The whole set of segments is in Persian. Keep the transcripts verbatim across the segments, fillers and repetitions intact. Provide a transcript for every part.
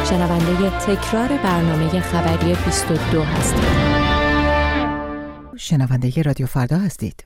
شنونده تکرار برنامه خبری بیست و دو هستید. شنونده رادیو فردا هستید.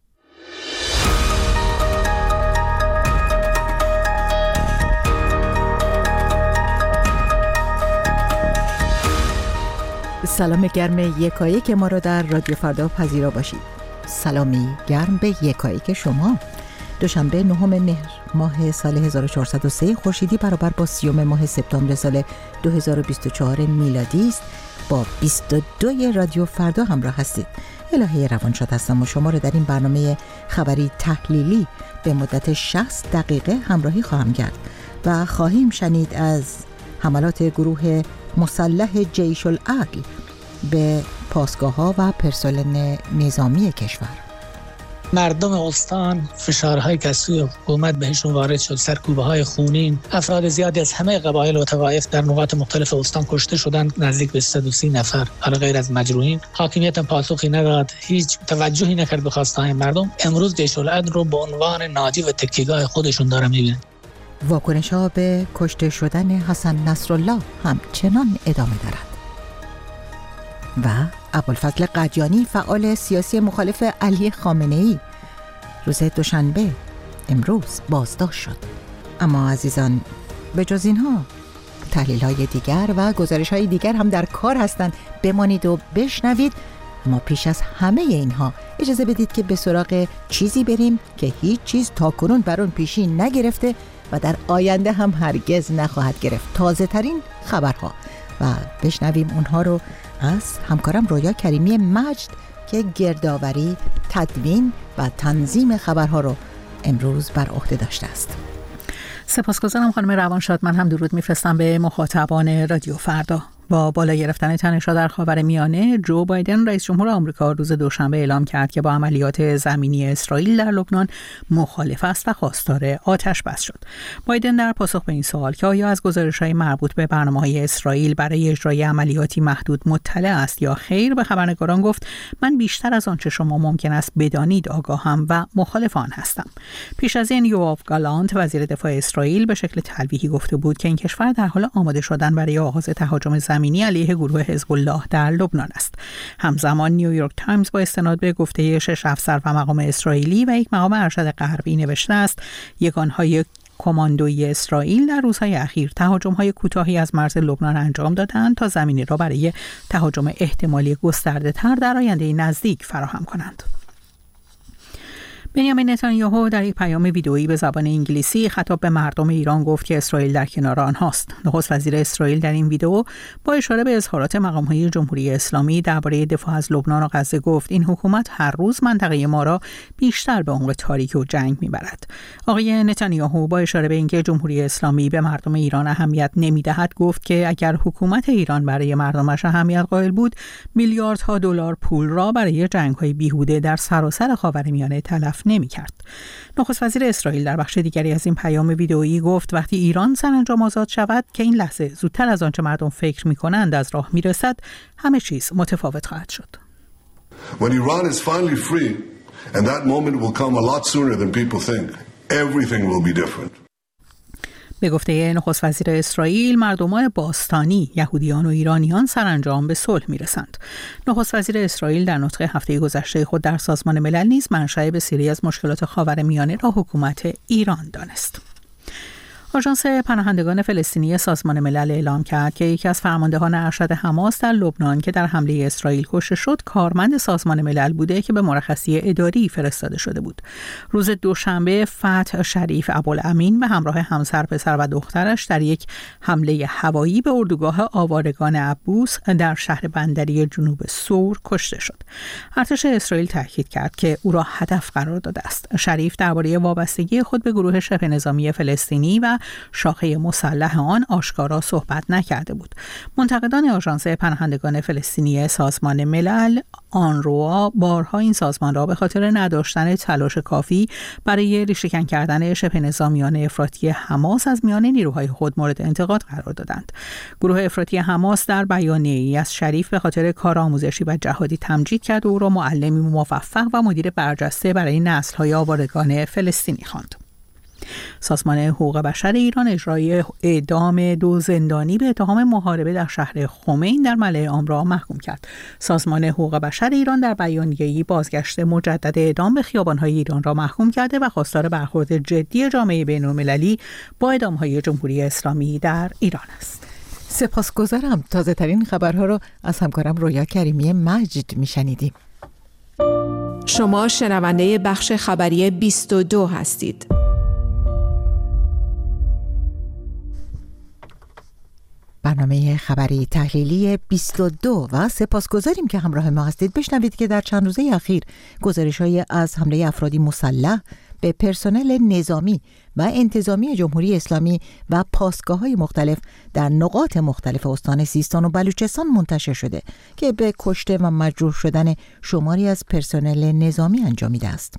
سلام گرم یکایک ما را در رادیو فردا پذیرا باشید. سلامی گرم به یکایک شما. دوشنبه نهم مهر ماه سال هزار و چهارصد و سه خورشیدی برابر با سیوم ماه سپتامبر سال دو هزار و بیست و چهار میلادی است. با بیست و دو رادیو فردا همراه هستید. الهه روانشاد هستم و شما را در این برنامه خبری تحلیلی به مدت شصت دقیقه همراهی خواهم کرد و خواهیم شنید از حملات گروه مسلح جیش العدل به پاسگاه‌ها و پرسنل نظامی کشور. مردم استان فشارهای که از سوی حکومت بهشون وارد شد، سرکوبه‌های خونین، افراد زیادی از همه قبایل و طوایف در نقاط مختلف استان کشته شدند، نزدیک به صد و سی نفر حالا غیر از مجروحین. حاکمیت پاسخی نداد، هیچ توجهی نکرد به خواستهای مردم. امروز جیش العدل رو به عنوان ناجی و تکیه‌گاه خودشون داره می‌بینن. واکنش‌ها به کشته شدن حسن نصرالله همچنان ادامه دارد. و ابوالفضل قجانی فعال سیاسی مخالف علی خامنه‌ای روز دوشنبه امروز بازداشت شد. اما عزیزان، به جز اینها تحلیل‌های دیگر و گزارش‌های دیگر هم در کار هستند. بمانید و بشنوید. اما پیش از همه اینها اجازه بدید که به سراغ چیزی بریم که هیچ چیز تاکنون بر اون پیشی نگرفته و در آینده هم هرگز نخواهد گرفت. تازه ترین خبرها و بشنویم اونها رو از همکارم رویا کریمی مجد که گردآوری، تدوین و تنظیم خبرها رو امروز بر عهده داشته است. سپاسگزارم خانم روانشاد. من هم درود میفرستم به مخاطبان رادیو فردا. با بالا گرفتن تنش‌ها در خاورمیانه، جو بایدن رئیس جمهور آمریکا روز دوشنبه اعلام کرد که با عملیات زمینی اسرائیل در لبنان مخالف است و خواستار آتش بس شد. بایدن در پاسخ به این سوال که آیا از گزارش‌های مربوط به برنامه‌های اسرائیل برای اجرای عملیاتی محدود مطلع است یا خیر، به خبرنگاران گفت من بیشتر از آنچه شما ممکن است بدانید آگاهم و مخالف آن هستم. پیش از این یوآف گالانت وزیر دفاع اسرائیل به شکل تلویحی گفته بود که این کشور در حال آماده شدن برای آغاز تهاجم زمینی علیه گروه حزب الله در لبنان است. همزمان نیویورک تایمز با استناد به گفته شش افسر و مقام اسرائیلی و یک مقام ارشد غربی نوشته است یگانهای کماندویی اسرائیل در روزهای اخیر تهاجم‌های کوتاهی از مرز لبنان انجام دادند تا زمینی را برای تهاجم احتمالی گسترده‌تر در آینده نزدیک فراهم کنند. بنیامین نتانیاهو در یک پیام ویدئویی به زبان انگلیسی خطاب به مردم ایران گفت که اسرائیل در کنار آنهاست. نخست وزیر اسرائیل در این ویدئو با اشاره به اظهارات مقام‌های جمهوری اسلامی درباره دفاع از لبنان و غزه گفت این حکومت هر روز منطقه ما را بیشتر به عمق تاریکی و جنگ میبرد. آقای نتانیاهو با اشاره به اینکه جمهوری اسلامی به مردم ایران اهمیت نمیدهد گفت که اگر حکومت ایران برای مردمش اهمیت قائل بود، میلیاردها دلار پول را برای جنگ‌های بیهوده در سراسر خاورمیانه تلف نمی‌کرد. نخست وزیر اسرائیل در بخش دیگری از این پیام ویدئویی گفت وقتی ایران سرانجام آزاد شود که این لحظه زودتر از آنچه مردم فکر می‌کنند از راه میرسد، همه چیز متفاوت خواهد شد. When Iran is finally free and that moment will come a lot sooner than people think, everything will be different. به گفته نخست وزیر اسرائیل، مردمان باستانی، یهودیان و ایرانیان سرانجام به صلح میرسند. نخست وزیر اسرائیل در نطق هفته گذشته خود در سازمان ملل نیز منشأ بسیاری از مشکلات خاورمیانه را حکومت ایران دانست. آژانس پناهندگان فلسطینی سازمان ملل اعلام کرد که یکی از فرماندهان ارشد حماس در لبنان که در حمله اسرائیل کشته شد کارمند سازمان ملل بوده که به مرخصی اداری فرستاده شده بود. روز دوشنبه فتح شریف ابوالامین به همراه همسر، پسر و دخترش در یک حمله هوایی به اردوگاه آوارگان عبوس در شهر بندری جنوب سور کشته شد. ارتش اسرائیل تاکید کرد که او را هدف قرار داده است. شریف درباره وابستگی خود به گروه شبه نظامی فلسطینی و شاخه مسلح آن آشکارا صحبت نکرده بود. منتقدان آژانس پناهندگان فلسطینی سازمان ملل آنروا بارها این سازمان را به خاطر نداشتن تلاش کافی برای ریشه‌کن کردن شبه نظامیان افراطی حماس از میان نیروهای خود مورد انتقاد قرار دادند. گروه افراطی حماس در بیانیه‌ای از شریف به خاطر کار آموزشی و جهادی تمجید کرد و او را معلمی موفق و مدیر برجسته برای نسل‌های آوارگان فلسطینی خواند. سازمان حقوق بشر ایران اجرای اعدام دو زندانی به اتهام محاربه در شهر خمین در ملعه عام را محکوم کرد. سازمان حقوق بشر ایران در بیانیه‌ای بازگشت مجدد اعدام به خیابان‌های ایران را محکوم کرده و خواستار برخورد جدی جامعه بین‌المللی با اعدام‌های جمهوری اسلامی در ایران است. سپاسگزارم. تازه ترین خبرها رو از همکارم رویا کریمی مجد میشنیدیم. شما شنونده بخش خبری بیست و دو هستید. برنامه خبری تحلیلی بیست و دو و سپاسگزاریم که همراه ما هستید. بشنوید که در چند روزه اخیر گزارش‌های از حمله افرادی مسلح به پرسنل نظامی و انتظامی جمهوری اسلامی و پاسگاه‌های مختلف در نقاط مختلف استان سیستان و بلوچستان منتشر شده که به کشته و مجروح شدن شماری از پرسنل نظامی انجامیده است.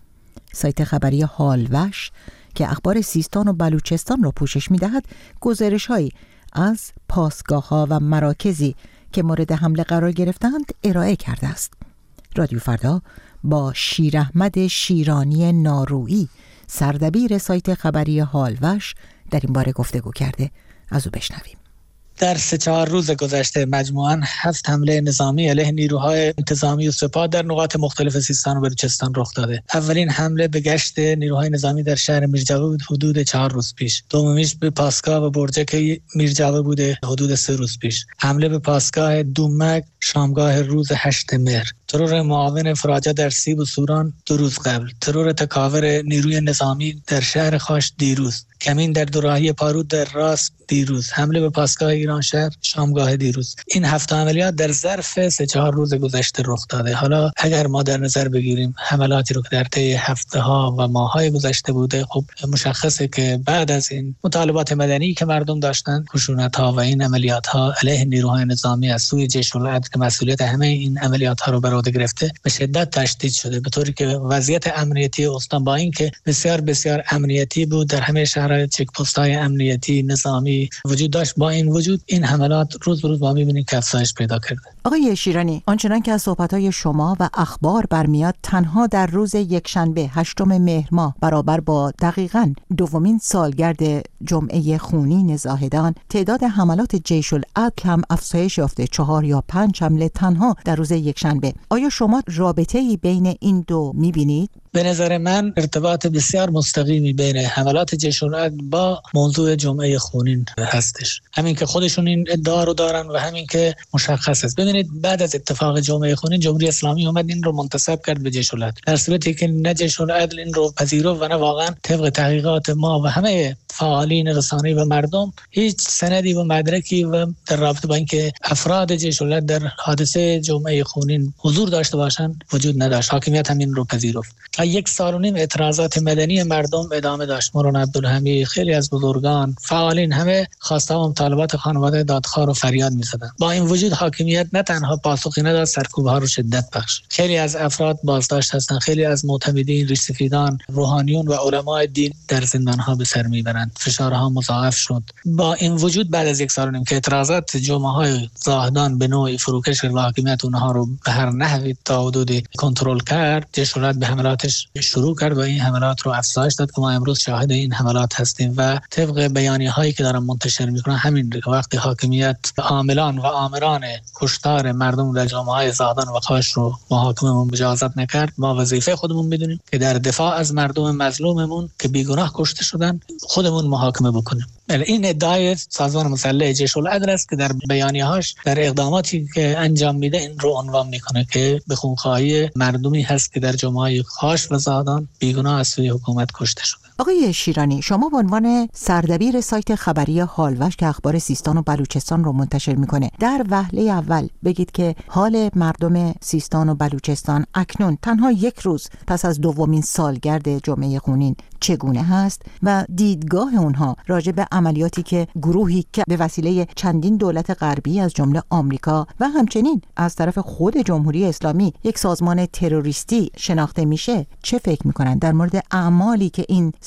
سایت خبری هالوش که اخبار سیستان و بلوچستان را پوشش می‌دهد، گزارش‌هایی از پاسگاه‌ها و مراکزی که مورد حمله قرار گرفتند ارائه کرده است. رادیو فردا با شیر احمد شیرانی نارویی، سردبیر سایت خبری هالوش، در این باره گفتگو کرده. از او بشنویم. در سه چهار روز گذشته مجموعاً هفت حمله نظامی علیه نیروهای انتظامی و سپاه در نقاط مختلف سیستان و بلوچستان رخ داده. اولین حمله به گشت نیروهای نظامی در شهر میرجوی بود حدود چهار روز پیش. دومیش به پاسگاه و برجک میرجوی بوده حدود سه روز پیش. حمله به پاسگاه دومک شامگاه روز هشت مهر. ترور معاون فراجه در سیب و سوران دو روز قبل. ترور تکاور نیروی نظامی در شهر خاش دیروز. کمین در دوراهی پارود در راست دیروز. حمله به پاسگاه ایران شهر شامگاه دیروز. این هفت عملیات در ظرف سه چهار روز گذشته رخ داده. حالا اگر ما در نظر بگیریم حملاتی رو که در طی هفته ها و ماه های گذشته بوده، خب مشخصه که بعد از این مطالبات مدنی که مردم داشتن، خشونت ها و این عملیات ها علیه نیروهای نظامی از سوی جیش العدل که مسئولیت همه این عملیات ها رو بر عهده گرفته به شدت تشدید شده، به طوری که وضعیت امنیتی استان با اینکه بسیار بسیار امنیتی بود، در همه شهرها چک پست های امنیتی نظامی وجود داشت، با این وجود این حملات روز به روز ما می‌بینیم که افزایش پیدا کرده. آقای شیرانی، آنچنان که از صحبت‌های شما و اخبار برمیاد، تنها در روز یکشنبه هشتم مهر ماه برابر با دقیقاً دومین سالگرد جمعه خونین زاهدان، تعداد حملات جیش العدل هم افزایش یافته، چهار یا پنج حمله تنها در روز یکشنبه. آیا شما رابطه‌ای بین این دو می‌بینید؟ به نظر من ارتباط بسیار مستقیمی بین حملات جیش العدل با موضوع جمعه خونین هستش. همین که خودشون این ادعا رو دارن و همین که مشخص است. ببینید بعد از اتفاق جمعه خونین جمهوری اسلامی اومد این رو منتسب کرد به جیش العدل، در صورتی که نه جیش العدل این رو پذیرفت و نه واقعا طبق تحقیقات ما و همه فعالین رسانه‌ای و مردم هیچ سندی و مدرکی و در رابطه با اینکه افراد جیش العدل در حادثه جمعه خونین حضور داشته باشند وجود نداشت. حاکمیت هم این رو پذیرفت. یک سال و نیم اعتراضات مدنی مردم ادامه داشت. مولانا عبدالحمید، خیلی از بزرگان، فعالین، همه خواسته و مطالبات خانواده دادخواه رو فریاد می‌زدن. با این وجود حاکمیت نه تنها پاسخی نداد، سرکوب‌ها رو شدت بخش. خیلی از افراد بازداشت هستند، خیلی از معتمدین، ریشسفیدان، روحانیون و علمای دین در زندان‌ها به سر میبرند. فشارها مضاعف شد. با این وجود بعد از یک سال و نیم که اعتراضات جمعه‌های زاهدان به نوعی فروکش کرد و حاکمیت اونها رو به هر نحوی تا حدودی کنترل کرد، جیش العدل به حملاتش شروع کرد و این حملات رو افزایش داد که ما امروز شاهد این حملات هستیم و طبق بیانیه‌هایی که دارن منتشر میکنن همین که وقتی حاکمیت عاملان و آمران کشتار مردم در جامعه زاهدان و خاش رو محاکمه مجازات نکرد، ما وظیفه خودمون بدونیم که در دفاع از مردم مظلوممون که بیگناه کشته شدن خودمون محاکمه بکنیم. این ادعای سازمان مسلح جیش العدل است که در بیانیه‌هاش در اقداماتی که انجام میده این رو عنوان میکنه که به خونخواهی مردمی هست که در جامعه خاش و زاهدان بیگناه از سوی حکومت کشته شده. آقای شیرانی، شما به عنوان سردبیر سایت خبری هالوش که اخبار سیستان و بلوچستان رو منتشر میکنه، در وهله اول بگید که حال مردم سیستان و بلوچستان اکنون تنها یک روز پس از دومین سالگرد جمعه خونین چگونه هست و دیدگاه اونها راجع به عملیاتی که گروهی که به وسیله چندین دولت غربی از جمله آمریکا و همچنین از طرف خود جمهوری اسلامی یک سازمان تروریستی شناخته میشه، چه فکر میکنن در مورد اعمالی که این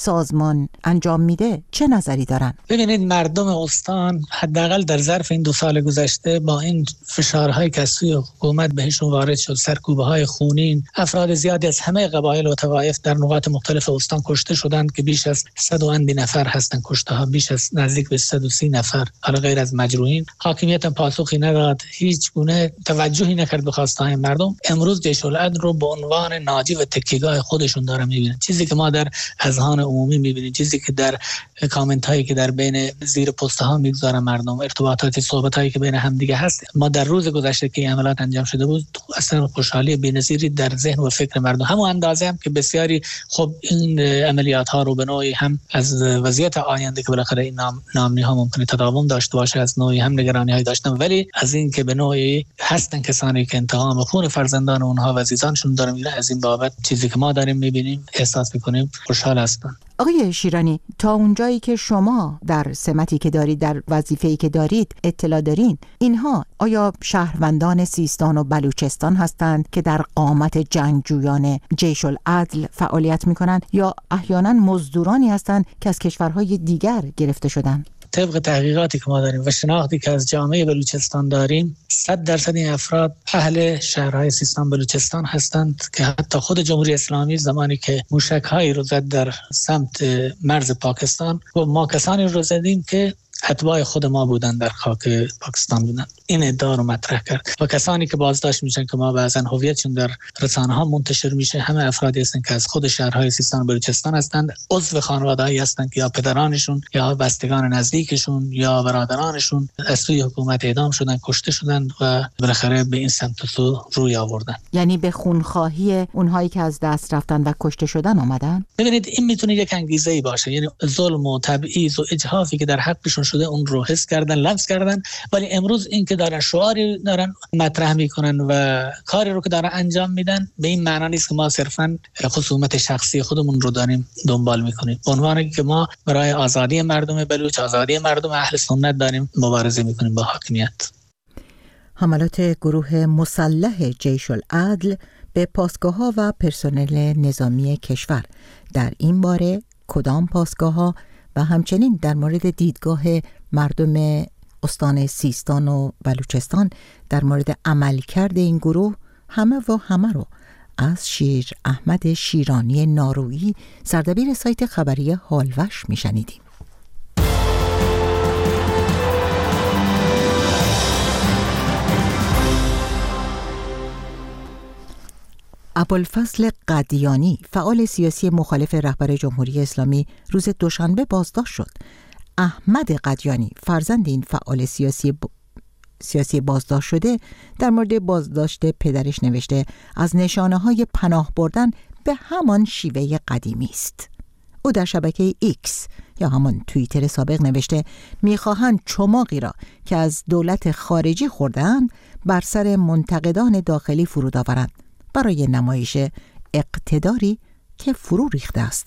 سازمان انجام میده چه نظری دارن؟ ببینید مردم استان حداقل در ظرف این دو سال گذشته با این فشارهای که از سوی حکومت بهشون وارد شد، سرکوبه‌های خونین، افراد زیادی از همه قبایل و طوایف در نقاط مختلف استان کشته شدند که بیش از صد و اندی نفر هستند کشته ها، بیش از نزدیک به صد و سی نفر، حالا غیر از مجروحین. حاکمیت پاسخی نداد، هیچ گونه توجهی نکرد به خواستهای مردم. امروز جیش العدل رو به عنوان ناجی و تکیه‌گاه خودشون داره میبینن. چیزی که ما در اذهان عمومی میبینیم، چیزی که در کامنت هایی که در بین زیر پست ها میگذارن مردم، ارتباطات، صحبت هایی که بین همدیگه هست، ما در روز گذشته که عملیات انجام شده بود اصلا خوشحالی بی‌نظیری در ذهن و فکر مردم، همون اندازه هم که بسیاری خب این عملیات ها رو به نوعی هم از وضعیت آینده که بالاخره این نام نامنی ها ممکنه تداوم داشته باشه از نوعی هم نگرانی های داشتن، ولی از این که به نوعی هستن کسانی که انتقام خون فرزندان اونها و عزیزانشون دارن میگیرن، از این بابت چیزی که ما داریم میبینیم احساس میکنیم خوشحال هستن. آقای شیرانی، تا اونجایی که شما در سمتی که دارید، در وظیفه‌ای که دارید اطلاع دارین، اینها آیا شهروندان سیستان و بلوچستان هستند که در قامت جنگجویان جیش العدل فعالیت میکنند یا احیانا مزدورانی هستند که از کشورهای دیگر گرفته شدند؟ طبق تحقیقاتی که ما داریم و شناختی که از جامعه بلوچستان داریم، صد درصد این افراد اهل شهرهای سیستان بلوچستان هستند که حتی خود جمهوری اسلامی زمانی که موشک‌هایی رو زد در سمت مرز پاکستان و ما کسانی رو زدیم که اتباع خود ما بودن، در خاک پاکستان بودن. این ادعا رو مطرح کرد و کسانی که بازداشت میشن که ما بعضن هویتشون در رسانه ها منتشر میشه، همه افرادی هستن که از خود شهرهای سیستان و بلوچستان هستند، عضو خانواده‌ای هستند که یا پدرانشون یا بستگان نزدیکشون یا برادرانشون از سوی حکومت اعدام شدن، کشته شدن و بالاخره به این سمت و سو روی آوردن. یعنی به خونخواهی اونهایی که از دست رفتن و کشته شدن آمدن؟ ببینید این میتونه یک انگیزه‌ای باشه، یعنی ظلم و تبعیض و اجحافی که در حقشون شده اون رو حس کردن، لمس کردن، ولی امروز این که دارن شعاری دارن مطرح میکنن و کاری رو که دارن انجام میدن به این معنا نیست که ما صرفا خصومت شخصی خودمون رو داریم دنبال میکنیم. به عنوان که ما برای آزادی مردم بلوچ، آزادی مردم اهل سنت داریم مبارزه میکنیم با حاکمیت. حملات گروه مسلح جیش العدل به پاسگاه‌ها و پرسنل نظامی کشور، در این باره کدام پاسگاه‌ها و همچنین در مورد دیدگاه مردم استان سیستان و بلوچستان در مورد عملکرد این گروه، همه و همه رو از شیر احمد شیرانی نارویی، سردبیر سایت خبری هالوش میشنیدیم. ابوالفضل قدیانی، فعال سیاسی مخالف رهبر جمهوری اسلامی، روز دوشنبه بازداشت شد. احمد قدیانی، فرزند این فعال سیاسی ب... سیاسی بازداشت شده، در مورد بازداشت پدرش نوشته از نشانه‌های پناه بردن به همان شیوه قدیمی است. او در شبکه ایکس یا همان توییتر سابق نوشته می‌خواهند چماقی را که از دولت خارجی خورده‌اند بر سر منتقدان داخلی فرود آورند برای نمایش اقتداری که فرو ریخته است.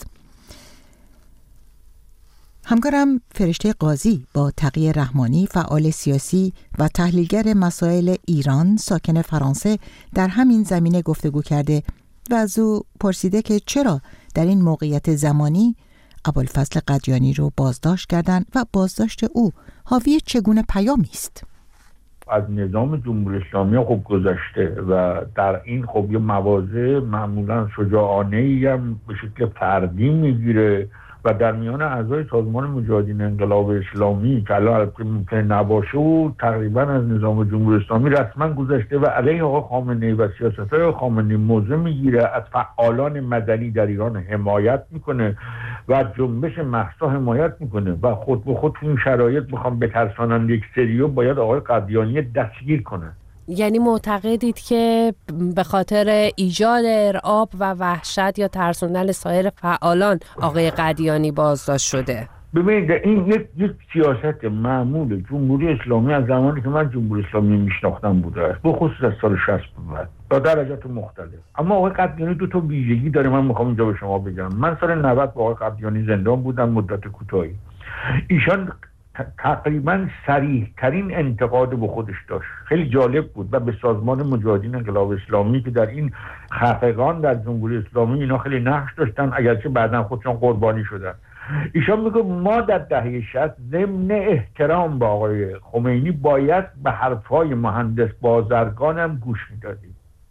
همکارم فرشته قاضی با تقی رحمانی، فعال سیاسی و تحلیلگر مسائل ایران ساکن فرانسه، در همین زمینه گفتگو کرده و از او پرسیده که چرا در این موقعیت زمانی ابوالفضل قدیانی رو بازداشت کردند و بازداشت او حاوی چگونه پیامی است. از نظام جمهوری اسلامی خب گذشته و در این خب یه مواضع معمولا شجاعانه‌ای هم به شکل فردی میگیره و در میان اعضای سازمان مجاهدین انقلاب اسلامی که الان ممکنه نباشه و تقریبا از نظام جمهوری اسلامی رسما گذشته و علیه آقای خامنه‌ای و سیاست‌های خامنه‌ای موضع میگیره، از فعالان مدنی در ایران حمایت میکنه و جنبش مهسا حمایت میکنه و خود به خود تو این شرایط بخوام بترسانن یک سریو باید آقای قدیانی دستگیر کنه. یعنی معتقدید که به خاطر ایجاد ارعاب و وحشت یا ترسوندن سایر فعالان آقای قدیانی بازداشت شده؟ ببینید این یک, یک سیاست معمول جمهوری اسلامی از زمانی که من جمهوری اسلامی میشناختم بوده است، به خصوص از سال شصت بعد با درجات مختلف. اما آقای قدیانی دو تا ویژگی داره، من میخوام اینجا به شما بگم. من سال نود با آقای قدیانی زندان بودم مدت کوتاهی. ایشان تقریبا صریح ترین انتقاد به خودش داشت. خیلی جالب بود و به سازمان مجاهدین انقلاب اسلامی که در این خفقان در جمهوری اسلامی اینا خیلی نقش داشتن، اگرچه بعداً خودشون قربانی شدن. ایشان میگه ما در دهه شصت ضمن احترام به آقای خمینی باید به حرفهای مهندس بازرگان هم گوش میدادیم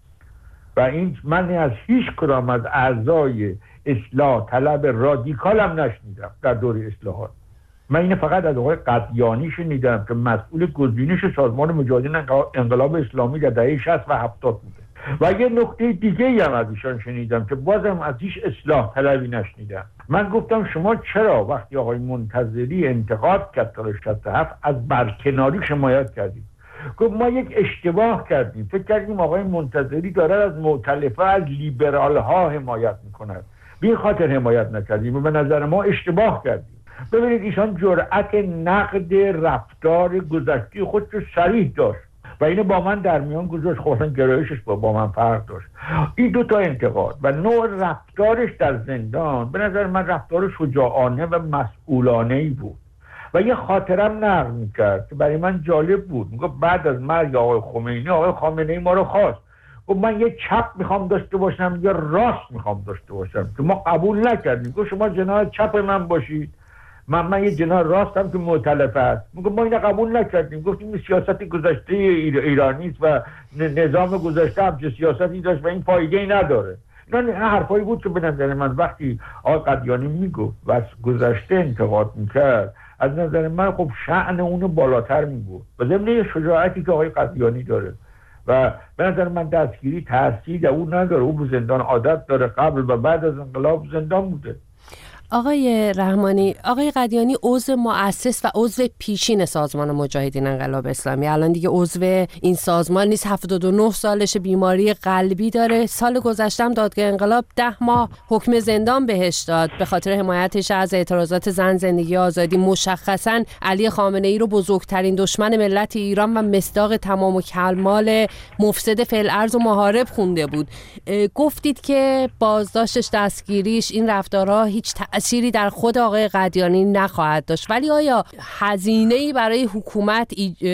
و این من از هیچ کدام از اعضای اصلاح طلب رادیکال هم نشنیدم در دوره اصلاحات. من اینه فقط از آقای قدیانی شنیدم که مسئول گزینش سازمان مجاهدین انقلاب اسلامی در دهه شصت و هفتاد بوده و یه نکته دیگه هم از ایشان شنیدم که بازم از هیچ اصلاح طلبی نشنیدم. من گفتم شما چرا وقتی آقای منتظری انتقاد کرد تا شصت و هفت از برکناری حمایت کردید؟ گفت ما یک اشتباه کردیم، فکر کردیم آقای منتظری داره از مؤتلفه از لیبرال ها حمایت میکند، به این خاطر حمایت نکردیم و به نظر ما اشتباه کردیم. ببینید ایشان جرأت نقد رفتار گذشته خودش رو صریح داشت و اینو با من در میان گذاشت. خواستن گرایشش با, با من فرق داشت. این دو تا انتقاد و نوع رفتارش در زندان به نظر من رفتار شجاعانه و مسئولانه‌ای بود و یه خاطرم نقل میکرد که برای من جالب بود. میگه بعد از مرگ آقای خمینی آقای خامنه‌ای ما رو خواست، گفت من یه چپ میخوام داشته باشم یا راست میخوام داشته باشم که ما قبول نکردیم. گفت شما جناح چپ من باشید، من من یه جناح راستم که مؤتلفه است. میگه ما اینو قبول نکردیم، گفتیم سیاست گذشته ایرانی است و نظام گذشته هم چه سیاستی داشت و این فایده‌ای نداره. اینا حرفایی بود که به نظر من وقتی آقای قدیانی میگفت و از گذشته انتقاد میکرد از نظر من خب شأن اونو بالاتر میگفت و ضمن شجاعتی که آقای قدیانی داره و به نظر من دستگیری تاثیر در اون نداره. او به زندان عادت داره، قبل و بعد از انقلاب زندان بوده. آقای رحمانی، آقای قدیانی عضو مؤسس و عضو پیشین سازمان مجاهدین انقلاب اسلامی، الان دیگه عضو این سازمان نیست، هفتاد و نه سالش، بیماری قلبی داره. سال گذشته هم دادگاه انقلاب ده ماه حکم زندان بهش داد به خاطر حمایتش از اعتراضات زن، زندگی، آزادی. مشخصاً علی خامنه‌ای رو بزرگترین دشمن ملت ایران و مصداق تمام و کمال مفسد فی‌الارض و محارب خونده بود. گفتید که بازداشتش، دستگیریش، این رفتارها هیچ تأثیری در خود آقای قدیانی نخواهد داشت، ولی آیا هزینه‌ای برای حکومت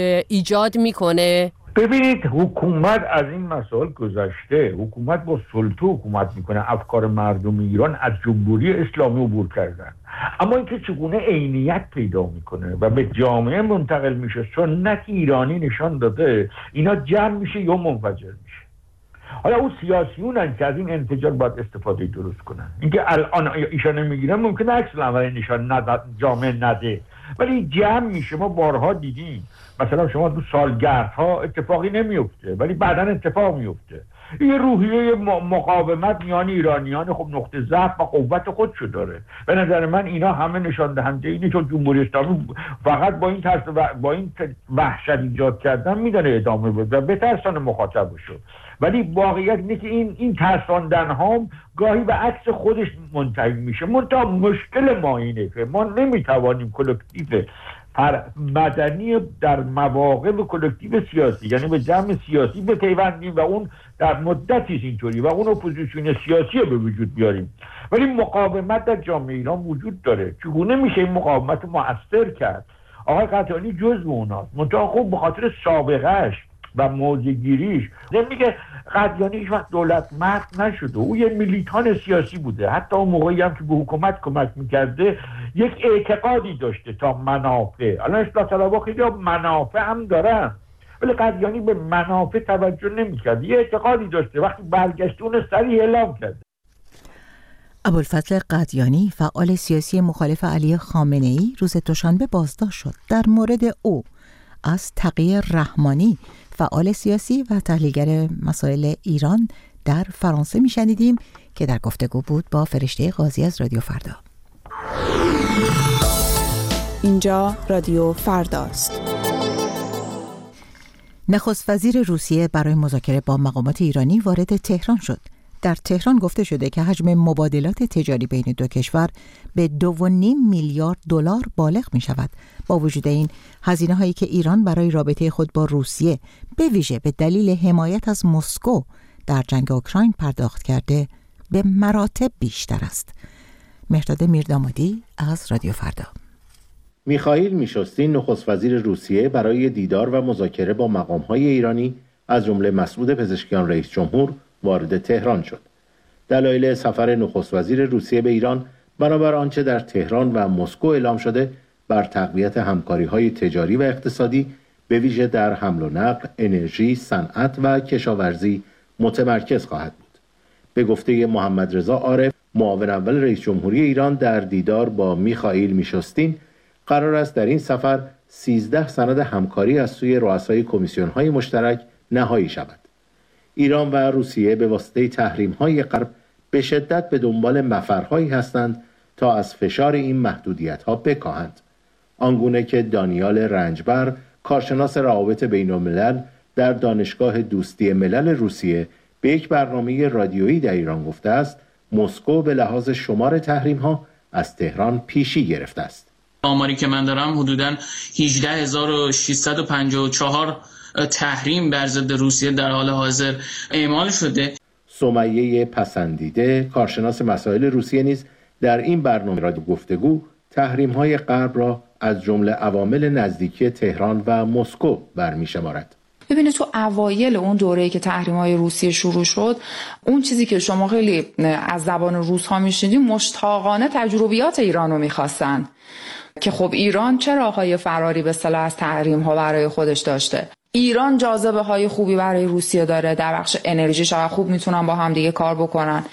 ایجاد میکنه؟ ببینید حکومت از این مسائل گذشته. حکومت با سلطه حکومت میکنه. افکار مردم ایران از جمهوری اسلامی عبور کردن، اما اینکه چگونه عینیت پیدا میکنه و به جامعه منتقل میشه، سنت ایرانی نشان داده اینا جمع میشه یا منفجر میشه. حالا اون سیاسیونن که از این انفجار باید استفاده درست کنن. اینکه الان ایشان نمیگیرن ممکنه عکس العمل نشان نداد، جامعه نده، ولی جمع میشه. ما بارها دیدیم مثلا شما تو سالگردها اتفاقی نمیفته ولی بعداً اتفاق میفته. این روحیه مقاومت میان ایرانیان خب نقطه ضعف و قوت خودشو داره. به نظر من اینا همه نشان دهنده اینه که جمهوری اسلامی فقط با این ترس و با این وحشت ایجاد کردن میدونه ادامه بده و بترسان مخاطبشو. ولی واقعیت اینه که این این ترساندن ها گاهی به عکس خودش منتهی میشه. منتها مشکل ما اینه که ما نمیتوانیم کلکتیو هر مدنی در مواقع به کلکتیو سیاسی، یعنی به جمع سیاسی بپیوندیم و اون در مدتی اینطوری و اون اپوزیسیون سیاسی رو به وجود بیاریم. ولی مقاومت در جامعه ایران وجود داره. چگونه میشه این مقاومت مؤثر کرد؟ آقای قدیانی جزو اوناست، منتها خب به خاطر سابقهش و موضع‌گیریش. نمیگه قدیانی هیچ وقت دولت مرد نشده، او یه میلیتان سیاسی بوده. حتی اون موقعی هم که به حکومت کمک میکرده یک اعتقادی داشته تا منافع. الان اصلاح طلبها خیلی منافع هم دارن ولی قدیانی به منافع توجه نمیکرد، یه اعتقادی داشته. وقتی برگشت اون صریح اعلام کرد. ابوالفضل قدیانی، فعال سیاسی مخالف علی خامنه‌ای، روز دوشنبه بازداشت شد. در مورد او از تقی رحمانی، فعال سیاسی و تحلیلگر مسائل ایران در فرانسه میشنیدیم که در گفتگو بود با فرشته قاضی از رادیو فردا. اینجا رادیو فرداست. نخست وزیر روسیه برای مذاکره با مقامات ایرانی وارد تهران شد. در تهران گفته شده که حجم مبادلات تجاری بین دو کشور به دو و نیم میلیارد دلار بالغ می شود. با وجود این، هزینه هایی که ایران برای رابطه خود با روسیه به ویژه به دلیل حمایت از مسکو در جنگ اوکراین پرداخت کرده به مراتب بیشتر است. مهرداد میردامادی از رادیو فردا. میخائیل میشوستین نخست وزیر روسیه برای دیدار و مذاکره با مقام‌های ایرانی از جمله مسعود پزشکیان رئیس جمهور وارد تهران شد. دلایل سفر نخست وزیر روسیه به ایران بنابر آنچه در تهران و مسکو اعلام شده بر تقویت همکاری‌های تجاری و اقتصادی به ویژه در حمل و نقل، انرژی، صنعت و کشاورزی متمرکز خواهد بود. به گفته محمد رضا عارف، معاون اول رئیس جمهوری ایران، در دیدار با میخائیل میشوستین قرار است در این سفر سیزده سند همکاری از سوی رؤسای کمیسیون‌های مشترک نهایی شود. ایران و روسیه به واسطه تحریم‌های غرب به شدت به دنبال مفرهایی هستند تا از فشار این محدودیت‌ها بکاهند. آنگونه که دانیال رنجبر، کارشناس روابط بین‌الملل در دانشگاه دوستی ملل روسیه، به یک برنامه رادیویی در ایران گفته است، مسکو به لحاظ شمار تحریم‌ها از تهران پیشی گرفته است. آماری که من دارم حدوداً هجده هزار و ششصد و پنجاه و چهار تحریم بر ضد روسیه در حال حاضر اعمال شده. سمیه پسندیده، کارشناس مسائل روسیه، نیز در این برنامه رادیو گفتگو تحریم‌های غرب را از جمله عوامل نزدیکی تهران و مسکو برمی‌شمارد. ببینید تو اوایل اون دوره‌ای که تحریم‌های روسیه شروع شد، اون چیزی که شما خیلی از زبان روس‌ها می‌شنیدید مشتاقانه تجربیات ایران رو می‌خواستن که خب ایران چه راه‌های فراری به اصطلاح از تحریم‌ها برای خودش داشته. ایران جاذبه‌های خوبی برای روسیه داره، در بخش انرژی چقدر خوب میتونن با همدیگه کار بکنن،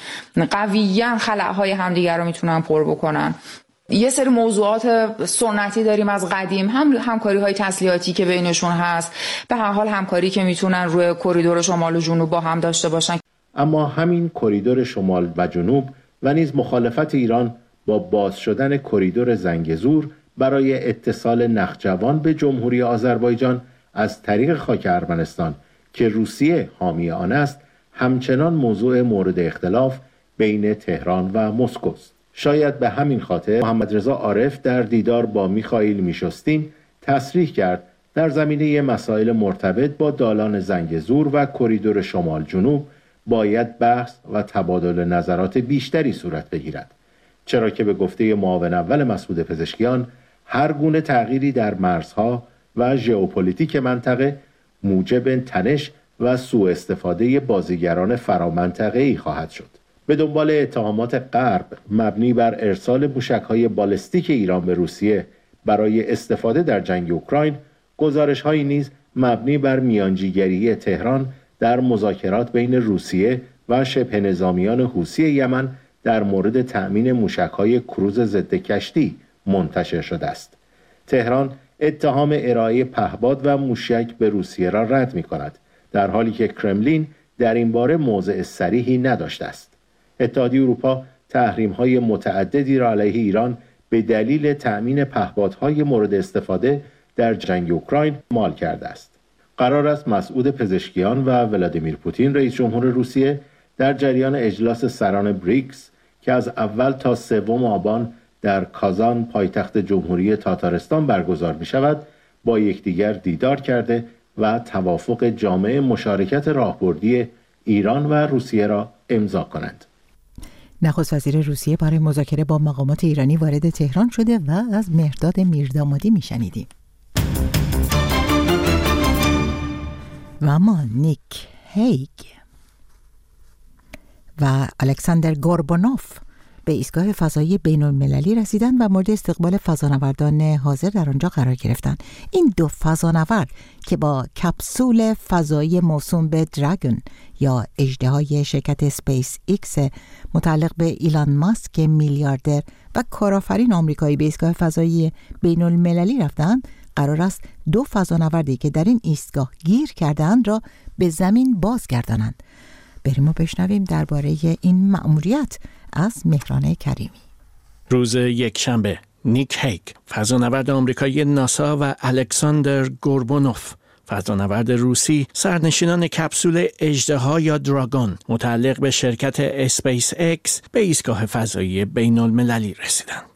قویاً خلاهای همدیگه رو میتونن پر بکنن. یه سری موضوعات سنتی داریم از قدیم، هم همکاری‌های تسلیحاتی که بینشون هست، به هر حال همکاری که میتونن روی کریدور شمال و جنوب با هم داشته باشن. اما همین کریدور شمال و جنوب و نیز مخالفت ایران با باز شدن کریدور زنگزور برای اتصال نخجوان به جمهوری آذربایجان از طریق خاک ارمنستان که روسیه حامی آن است، همچنان موضوع مورد اختلاف بین تهران و مسکو است. شاید به همین خاطر محمد رضا عارف در دیدار با میخائیل میشوستین تصریح کرد در زمینه مسائل مرتبط با دالان زنگزور و کریدور شمال جنوب باید بحث و تبادل نظرات بیشتری صورت بگیرد، چرا که به گفته معاون اول مسعود پزشکیان هر گونه تغییری در مرزها و ژئوپلیتیک منطقه موجب تنش و سوء استفاده بازیگران فرامنطقه‌ای خواهد شد. به دنبال اتهامات غرب مبنی بر ارسال موشک‌های بالستیک ایران به روسیه برای استفاده در جنگ اوکراین، گزارش‌هایی نیز مبنی بر میانجیگری تهران در مذاکرات بین روسیه و شبه نظامیان حوثی یمن در مورد تأمین موشک‌های کروز ضد کشتی منتشر شده است. تهران اتهام ارائه پهپاد و موشک به روسیه را رد می‌کند، در حالی که کرملین در این باره موضع صریحی نداشته است. اتحادیه اروپا تحریم‌های متعددی را علیه ایران به دلیل تأمین پهپادهای مورد استفاده در جنگ اوکراین اعمال کرده است. قرار است مسعود پزشکیان و ولادیمیر پوتین رئیس جمهور روسیه در جریان اجلاس سران بریکس که از اول تا سوم آبان در کازان پایتخت جمهوری تاتارستان برگزار می شود با یکدیگر دیدار کرده و توافق جامع مشارکت راهبردی ایران و روسیه را امضا کنند. نخست وزیر روسیه برای مذاکره با مقامات ایرانی وارد تهران شده و از مهرداد میردامادی می شنیدیم. و اما نیک هیگ و الکساندر گوربانوف به ایستگاه فضایی بین المللی رسیدن و مورد استقبال فضانوردان حاضر در آنجا قرار گرفتند. این دو فضانورد که با کپسول فضایی موسوم به دراگون یا اژدهای شرکت اسپیس ایکس متعلق به ایلان ماسک میلیاردر و کارآفرین آمریکایی به ایستگاه فضایی بین المللی رفتند، قرار است دو فضانوردی که در این ایستگاه گیر کردند را به زمین بازگردانند. بریم و بشنویم درباره این مأموریت از مهران کریمی. روز یکشنبه نیک هیگ فضانورد آمریکایی ناسا و الکساندر گوربانوف فضانورد روسی سرنشینان کپسول اژدها یا دراگون متعلق به شرکت اسپیس ایکس به ایستگاه فضایی بین المللی رسیدند.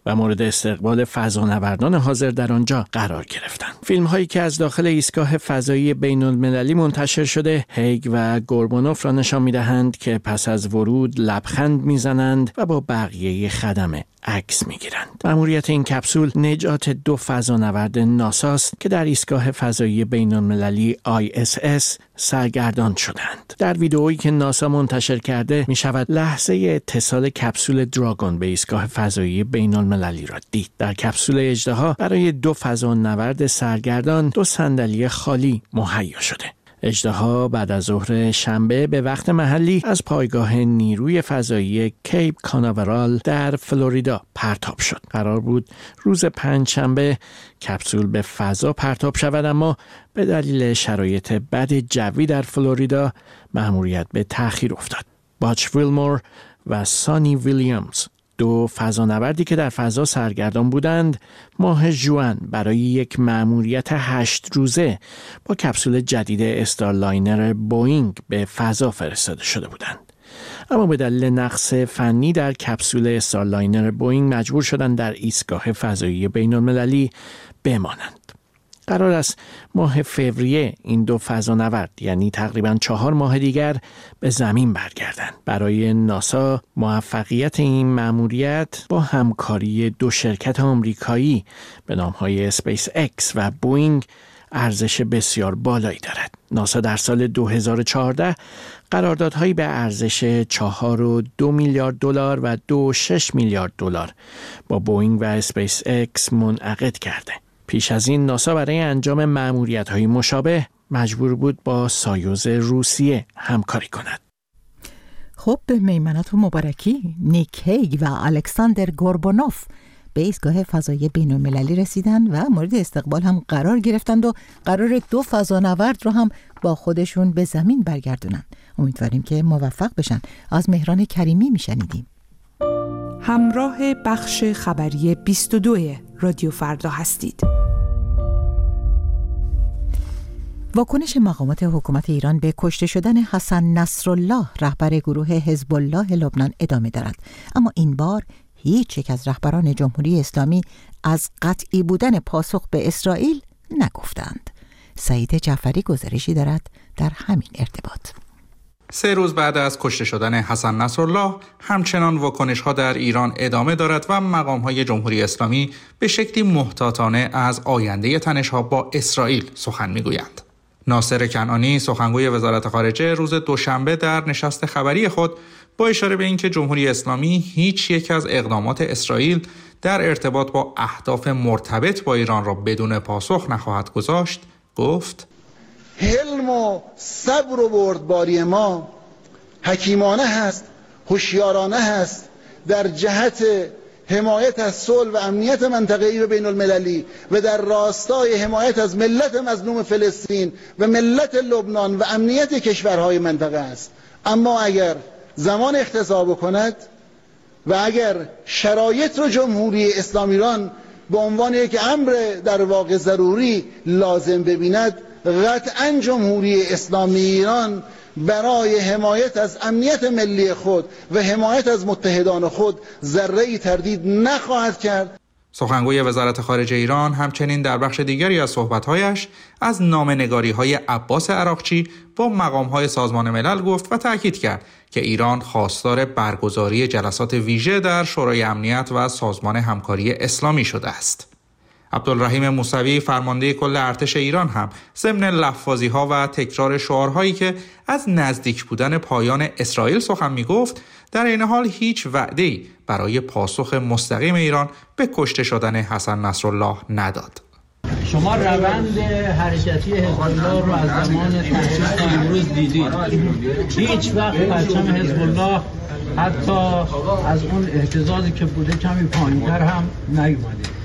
و مورد استقبال فضانوردان حاضر در آنجا قرار گرفتند. فیلم هایی که از داخل ایستگاه فضایی بین المللی منتشر شده هیگ و گوربونوف را نشان می‌دهند که پس از ورود لبخند می‌زنند و با بقیه خدمه عکس می‌گیرند. مأموریت این کپسول نجات دو فضانورد ناسا است که در ایستگاه فضایی بین المللی آی اس اس سرگردان شدند. در ویدئویی که ناسا منتشر کرده می شود لحظه اتصال کپسول دراگون به ایستگاه فضایی بین المللی را دید. در کپسول اژدها برای دو فضانورد سرگردان دو صندلی خالی مهیا شده. اژدها بعد از ظهر شنبه به وقت محلی از پایگاه نیروی فضایی کیپ کاناورال در فلوریدا پرتاب شد. قرار بود روز پنجشنبه کپسول به فضا پرتاب شود، اما به دلیل شرایط بد جوی در فلوریدا مأموریت به تأخیر افتاد. باچ ویلمور و سانی ویلیامز، دو فضانوردی که در فضا سرگردان بودند، ماه ژوئن برای یک مأموریت هشت روزه با کپسول جدید استارلاینر بوئینگ به فضا فرستاده شده بودند. اما به دلیل نقص فنی در کپسول استارلاینر بوئینگ مجبور شدند در ایستگاه فضایی بین المللی بمانند. قرار است ماه فوریه این دو فضانورد، یعنی تقریباً چهار ماه دیگر، به زمین برگردند. برای ناسا موفقیت این مأموریت با همکاری دو شرکت آمریکایی به نام‌های اسپیس اکس و بوئینگ ارزش بسیار بالایی دارد. ناسا در سال دو هزار و چهارده قراردادهایی به ارزش چهار و دو میلیارد دلار و دو و شش میلیارد دلار با بوئینگ و اسپیس اکس منعقد کرده. پیش از این ناسا برای انجام مأموریت‌های مشابه مجبور بود با سایوز روسیه همکاری کند. خب به میمنت و مبارکی، نیک هیگ و الکساندر گوربونوف به ایستگاه فضایی بین‌المللی رسیدند و مورد استقبال هم قرار گرفتند و قرار دو فضانورد رو هم با خودشون به زمین برگردونن. امیدواریم که موفق بشن. از مهران کریمی میشنیدیم. همراه بخش خبری بیست و دو رادیو فردا هستید. واکنش مقامات حکومت ایران به کشته شدن حسن نصرالله رهبر گروه حزب الله لبنان ادامه دارد، اما این بار هیچ یک از رهبران جمهوری اسلامی از قطعی بودن پاسخ به اسرائیل نگفتند. سعید جعفری گزارشی دارد در همین ارتباط. سه روز بعد از کشته شدن حسن نصرالله همچنان واکنش‌ها در ایران ادامه دارد و مقام‌های جمهوری اسلامی به شکلی محتاطانه از آینده تنش‌ها با اسرائیل سخن می‌گویند. ناصر کنعانی سخنگوی وزارت خارجه روز دوشنبه در نشست خبری خود با اشاره به اینکه جمهوری اسلامی هیچ یک از اقدامات اسرائیل در ارتباط با اهداف مرتبط با ایران را بدون پاسخ نخواهد گذاشت، گفت: حلم و صبر و بردباری ما حکیمانه هست، هوشیارانه هست در جهت حمایت از صلح و امنیت منطقه‌ای و بین المللی و در راستای حمایت از ملت مظلوم فلسطین و ملت لبنان و امنیت کشورهای منطقه است. اما اگر زمان اختصار کند و اگر شرایط رو جمهوری اسلامی ایران به عنوان یک امر در واقع ضروری لازم ببیند، قطعاً جمهوری اسلامی ایران برای حمایت از امنیت ملی خود و حمایت از متحدان خود ذره‌ای تردید نخواهد کرد. سخنگوی وزارت خارجه ایران همچنین در بخش دیگری از صحبت‌هایش از نامه‌نگاری‌های عباس عراقچی با مقام‌های سازمان ملل گفت و تأکید کرد که ایران خواستار برگزاری جلسات ویژه در شورای امنیت و سازمان همکاری اسلامی شده است. عبدالرحیم موسوی فرمانده کل ارتش ایران هم ضمن لفاظی‌ها و تکرار شعارهایی که از نزدیک بودن پایان اسرائیل سخن می‌گفت، در این حال هیچ وعده‌ای برای پاسخ مستقیم ایران به کشته شدن حسن نصرالله نداد. شما روند حرکتی حزب الله رو از زمان تأسیس تا امروز دیدید. هیچ وقت پرچم حزب الله حتی از اون اهتزازی که بوده کمی پایین‌تر هم نیومده.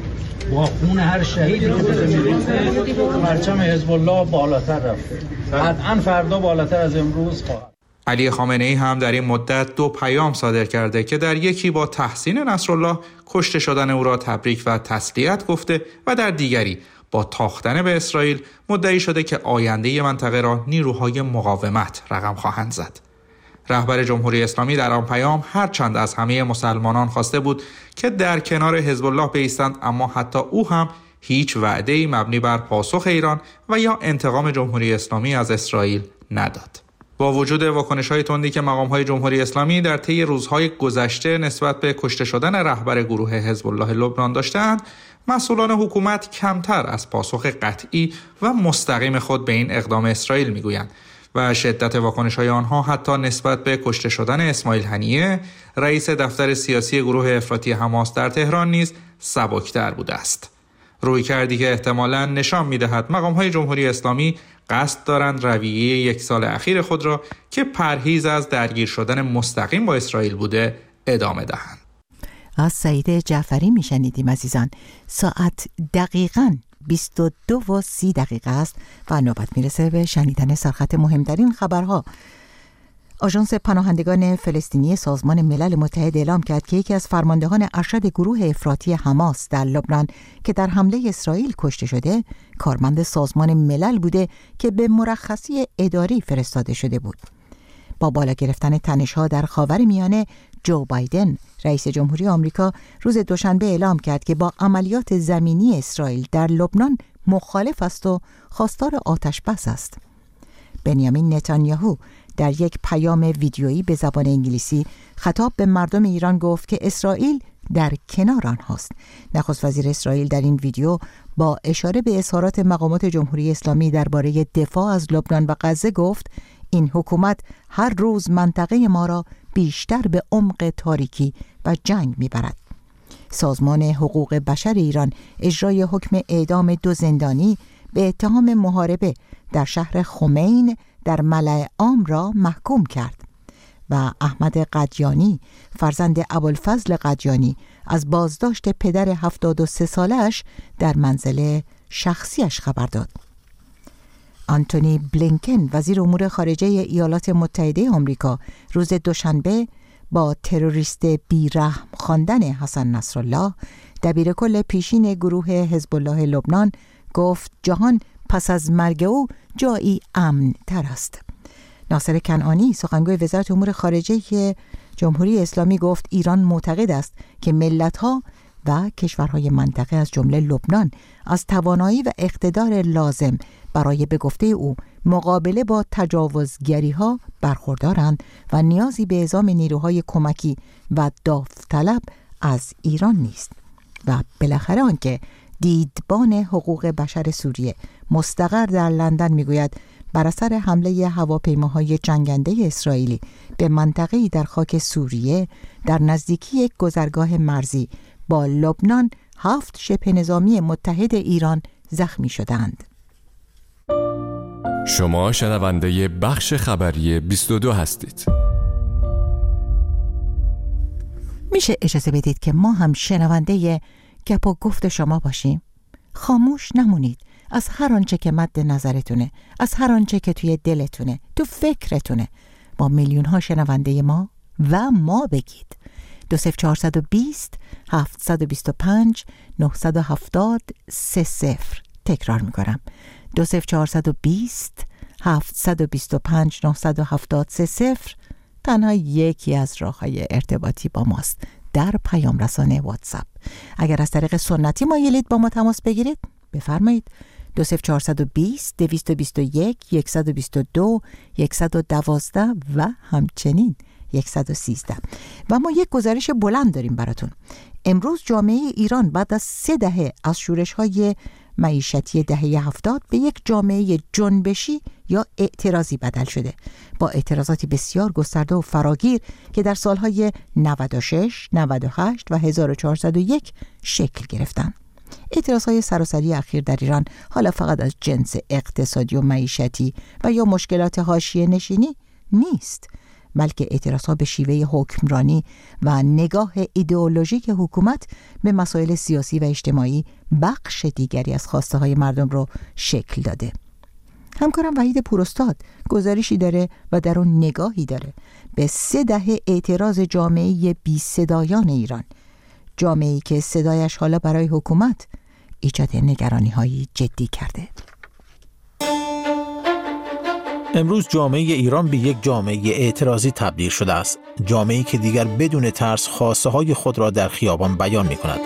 با خون هر شهیدی که داره میریزه پرچم حزب الله بالاتر رفته. قطعاً فردا بالاتر از امروز خواهد. علی خامنه‌ای هم در این مدت دو پیام صادر کرده که در یکی با تحسین نصرالله کشته شدن او را تبریک و تسلیت گفته و در دیگری با تاختن به اسرائیل مدعی شده که آینده منطقه را نیروهای مقاومت رقم خواهند زد. رهبر جمهوری اسلامی در آن پیام هرچند از همه مسلمانان خواسته بود که در کنار حزب الله بایستند، اما حتی او هم هیچ وعده‌ای مبنی بر پاسخ ایران و یا انتقام جمهوری اسلامی از اسرائیل نداد. با وجود واکنش‌های تندی که مقام‌های جمهوری اسلامی در طی روزهای گذشته نسبت به کشته شدن رهبر گروه حزب الله لبنان داشتند، مسئولان حکومت کمتر از پاسخ قطعی و مستقیم خود به این اقدام اسرائیل میگویند و شدت واکنش‌های آنها حتی نسبت به کشته شدن اسماعیل هنیه، رئیس دفتر سیاسی گروه افراطی حماس در تهران نیز سبکتر بوده است. رویکردی که احتمالاً نشان می‌دهد مقام‌های جمهوری اسلامی قصد دارند رویه یک سال اخیر خود را که پرهیز از درگیر شدن مستقیم با اسرائیل بوده ادامه دهند. از سعید جعفری میشنیدیم عزیزان. ساعت دقیقاً بیست و دو و سی دقیقه است و نوبت میرسه به شنیدن سرخط مهمترین خبرها. آژانس پناهندگان فلسطینی سازمان ملل متحد اعلام کرد که یکی از فرماندهان ارشد گروه افراطی حماس در لبنان که در حمله اسرائیل کشته شده، کارمند سازمان ملل بوده که به مرخصی اداری فرستاده شده بود. با بالا گرفتن تنش‌ها در خاورمیانه، جو بایدن رئیس جمهوری آمریکا روز دوشنبه اعلام کرد که با عملیات زمینی اسرائیل در لبنان مخالف است و خواستار آتش بس است. بنیامین نتانیاهو در یک پیام ویدیویی به زبان انگلیسی خطاب به مردم ایران گفت که اسرائیل در کنار آنهاست. نخست وزیر اسرائیل در این ویدیو با اشاره به اظهارات مقامات جمهوری اسلامی درباره دفاع از لبنان و غزه گفت این حکومت هر روز منطقه ما را بیشتر به عمق تاریکی و جنگ میبرد. سازمان حقوق بشر ایران اجرای حکم اعدام دو زندانی به اتهام محاربه در شهر خمین در ملأ عام را محکوم کرد و احمد قدیانی فرزند ابوالفضل قدیانی از بازداشت پدر هفتاد و سه سالش در منزل شخصیش خبر داد. آنتونی بلینکن وزیر امور خارجه ایالات متحده آمریکا روز دوشنبه با تروریست بیرحم خواندن حسن نصرالله دبیر کل پیشین گروه حزب الله لبنان گفت جهان پس از مرگ او جایی امن تر است. ناصر کنعانی سخنگوی وزارت امور خارجه جمهوری اسلامی گفت ایران معتقد است که ملت‌ها و کشورهای منطقه از جمله لبنان از توانایی و اقتدار لازم برای به گفته او مقابله با تجاوزگری‌ها برخوردارند و نیازی به اعزام نیروهای کمکی و داوطلب از ایران نیست. و بالاخره آنکه دیدبان حقوق بشر سوریه مستقر در لندن میگوید بر اثر حمله هواپیماهای جنگنده اسرائیلی به منطقه‌ای در خاک سوریه در نزدیکی یک گذرگاه مرزی با لبنان هفت شبه نظامی متحد ایران زخمی شدند. شما شنونده بخش خبری بیست و دو هستید. میشه اجازه بدید که ما هم شنونده گپ و گفت شما باشیم؟ خاموش نمونید. از هر آنچه که مد نظرتونه، از هر آنچه که توی دلتونه، تو فکرتونه، با میلیون ها شنونده ما و ما بگید. دو صفر چهارصد و بیست هفتصد و بیست و پنج نهصد و هفتاد سه صفر. تکرار میکنم دو صفر چهارصد و بیست هفتصد و بیست و پنج نهصد و هفتاد سه صفر تنها یکی از راه‌های ارتباطی با ماست در پیام رسانه واتساپ. اگر از طریق سنتی مایلید با ما تماس بگیرید بفرمایید. دو صفر چهارصد و بیست دویست و بیست و یک صد و بیست و دو صد و دوازده و همچنین صد و سیزده. و ما یک گزارش بلند داریم براتون. امروز جامعه ایران بعد از سه دهه از شورش‌های معیشتی دهه هفتاد به یک جامعه جنبشی یا اعتراضی بدل شده، با اعتراضاتی بسیار گسترده و فراگیر که در سالهای نود و شش، نود و هشت و هزار و چهارصد و یک شکل گرفتند. اعتراضهای سراسری اخیر در ایران حالا فقط از جنس اقتصادی و معیشتی و یا مشکلات حاشیه نشینی نیست، بلکه اعتراضها به شیوه حکمرانی و نگاه ایدئولوژیک حکومت به مسائل سیاسی و اجتماعی بخش دیگری از خواسته های مردم رو شکل داده. همکارم وحید پوراستاد گزارشی داره و در اون نگاهی داره به سه دهه اعتراض جامعه بی صدایان ایران، جامعه‌ای که صدایش حالا برای حکومت ایجاد نگرانی‌های جدی کرده. امروز جامعه ایران به یک جامعه اعتراضی تبدیل شده است. جامعه‌ای که دیگر بدون ترس خواسته‌های خود را در خیابان بیان می‌کند.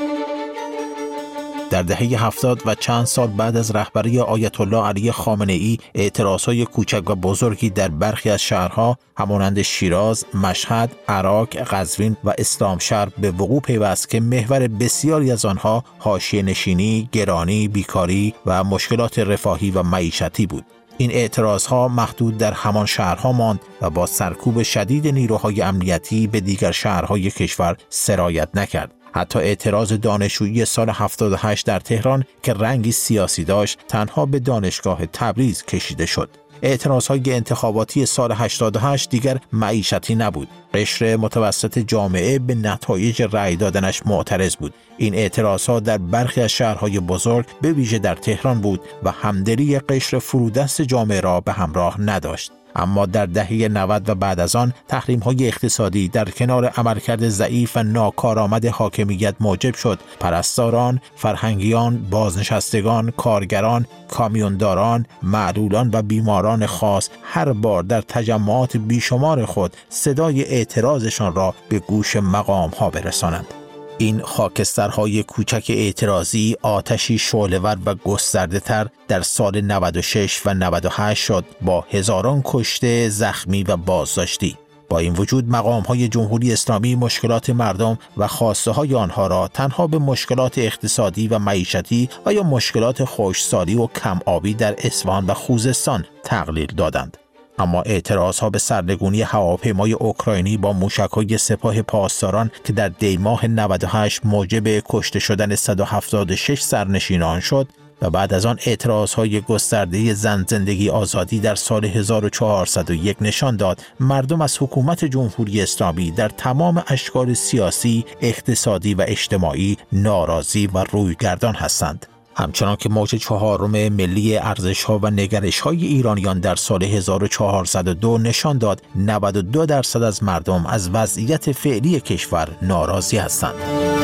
در دهه هفتاد و چند سال بعد از رهبری آیت الله علی خامنه‌ای، اعتراضهای کوچک و بزرگی در برخی از شهرها همانند شیراز، مشهد، عراق، قزوین و اسلامشهر به وقوع پیوست که محور بسیاری از آنها حاشیه‌نشینی، گرانی، بیکاری و مشکلات رفاهی و معیشتی بود. این اعتراضها محدود در همان شهرها ماند و با سرکوب شدید نیروهای امنیتی به دیگر شهرهای کشور سرایت نکرد. حتی اعتراض دانشجویی سال هفتاد و هشت در تهران که رنگی سیاسی داشت، تنها به دانشگاه تبریز کشیده شد. اعتراضهای انتخاباتی سال هشتاد و هشت دیگر معیشتی نبود. قشر متوسط جامعه به نتایج رأی دادنش معترض بود. این اعتراضها در برخی از شهرهای بزرگ به ویژه در تهران بود و همدلی قشر فرودست جامعه را به همراه نداشت. اما در دهه نود و بعد از آن تحریم‌های اقتصادی در کنار عملکرد ضعیف و ناکارآمد حاکمیت موجب شد پرستاران، فرهنگیان، بازنشستگان، کارگران، کامیونداران، معلولان و بیماران خاص هر بار در تجمعات بیشمار خود صدای اعتراضشان را به گوش مقام‌ها برسانند. این خاکسترهای کوچک اعتراضی آتشی شعله‌ور و گسترده‌تر در سال نود و شش و نود و هشت شد با هزاران کشته، زخمی و بازداشتی. با این وجود مقام‌های جمهوری اسلامی مشکلات مردم و خواسته‌های آنها را تنها به مشکلات اقتصادی و معیشتی و یا مشکلات خشکسالی و کم آبی در اصفهان و خوزستان تقلیل دادند. اما اعتراضها به سرنگونی هواپیمای اوکراینی با موشک‌های سپاه پاسداران که در دی ماه نود و هشت موجب کشته شدن صد و هفتاد و شش سرنشینان شد و بعد از آن اعتراضهای گسترده زن زندگی آزادی در سال هزار و چهارصد و یک نشان داد مردم از حکومت جمهوری اسلامی در تمام اشکال سیاسی، اقتصادی و اجتماعی ناراضی و رویگردان هستند. همچنان که موج چهارم ملی ارزش‌ها و نگرش‌های ایرانیان در سال هزار و چهارصد و دو نشان داد نود و دو درصد از مردم از وضعیت فعلی کشور ناراضی هستند.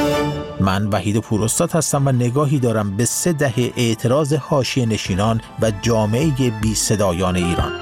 من وحید پوراستاد هستم و نگاهی دارم به سه دهه اعتراض حاشیه‌نشینان و جامعه بی صدایان ایران.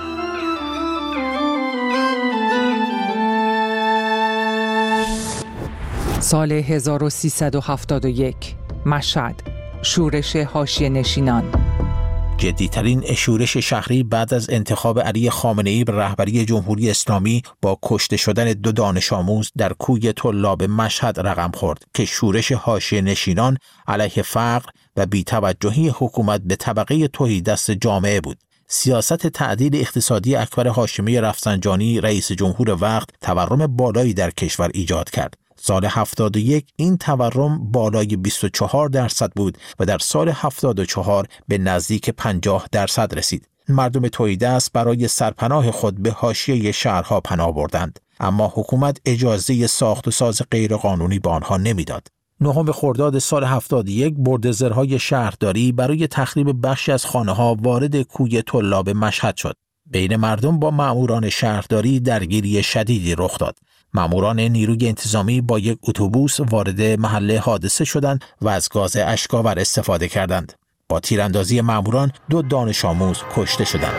سال هزار و سیصد و هفتاد و یک، مشهد، شورش حاشیه‌نشینان. جدی‌ترین شورش شهری بعد از انتخاب علی خامنه‌ای به رهبری جمهوری اسلامی با کشته شدن دو دانش آموز در کوی طلاب مشهد رقم خورد که شورش حاشیه‌نشینان علیه فقر و بی‌توجهی حکومت به طبقه تهیدست جامعه بود. سیاست تعدیل اقتصادی اکبر هاشمی رفسنجانی رئیس جمهور وقت تورم بالایی در کشور ایجاد کرد. سال هفتاد و یک این تورم بالای بیست و چهار درصد بود و در سال هفتاد و چهار به نزدیک پنجاه درصد رسید. مردم تهیدست برای سرپناه خود به حاشیه شهرها پناه بردند، اما حکومت اجازه ساخت و ساز غیرقانونی به آنها نمیداد. نهم خرداد سال هفتاد و یک بولدوزرهای شهرداری برای تخریب بخشی از خانه‌ها وارد کوی طلاب مشهد شد. بین مردم با ماموران شهرداری درگیری شدیدی رخ داد. ماموران نیروی انتظامی با یک اتوبوس وارد محل حادثه شدند و از گاز اشک‌آور استفاده کردند. با تیراندازی ماموران دو دانش آموز کشته شدند.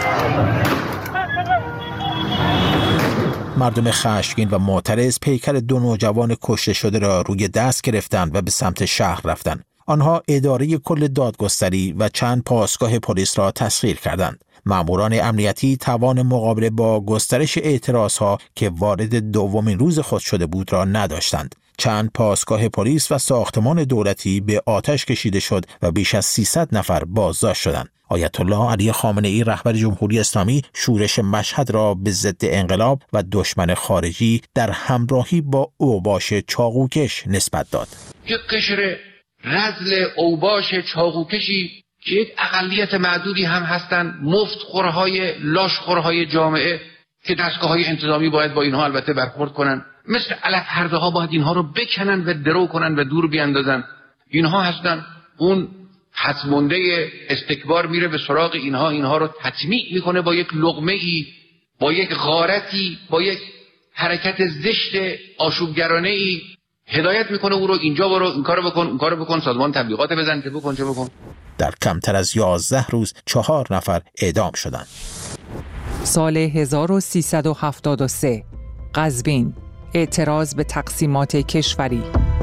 مردم خشمگین و معترض پیکر دو نوجوان کشته شده را روی دست گرفتند و به سمت شهر رفتند. آنها اداره کل دادگستری و چند پاسگاه پلیس را تسخیر کردند. ماموران امنیتی توان مقابله با گسترش اعتراضها که وارد دومین روز خود شده بود را نداشتند. چند پاسگاه پلیس و ساختمان دولتی به آتش کشیده شد و بیش از سیصد نفر بازداشت شدند. آیت الله علی خامنه‌ای رهبر جمهوری اسلامی شورش مشهد را به ضد انقلاب و دشمن خارجی در همراهی با اوباش چاقوکش نسبت داد. یک قشر رذل اوباش چاقوکشی که یک اقلیت معدودی هم هستند، مفتخورهای لاشخورهای جامعه که دستگاه‌های انتظامی باید با اینها البته برخورد کنن، مثل علف هرده ها باید اینها رو بکنن و درو کنن و دور بیاندازن. اینها هستن. اون حتمونده استکبار میره به سراغ اینها، اینها رو تطمیع میکنه با یک لقمه‌ای، با یک غارتی، با یک حرکت زشت آشوبگرانه‌ای هدایت میکنه او رو اینجا برو این کارو بکن اون کارو بکن، سازمان تبلیغات بزن، چه بکن چه بکن. در کمتر از یازده روز چهار نفر اعدام شدند. سال هزار و سیصد و هفتاد و سه قزوین، اعتراض به تقسیمات کشوری.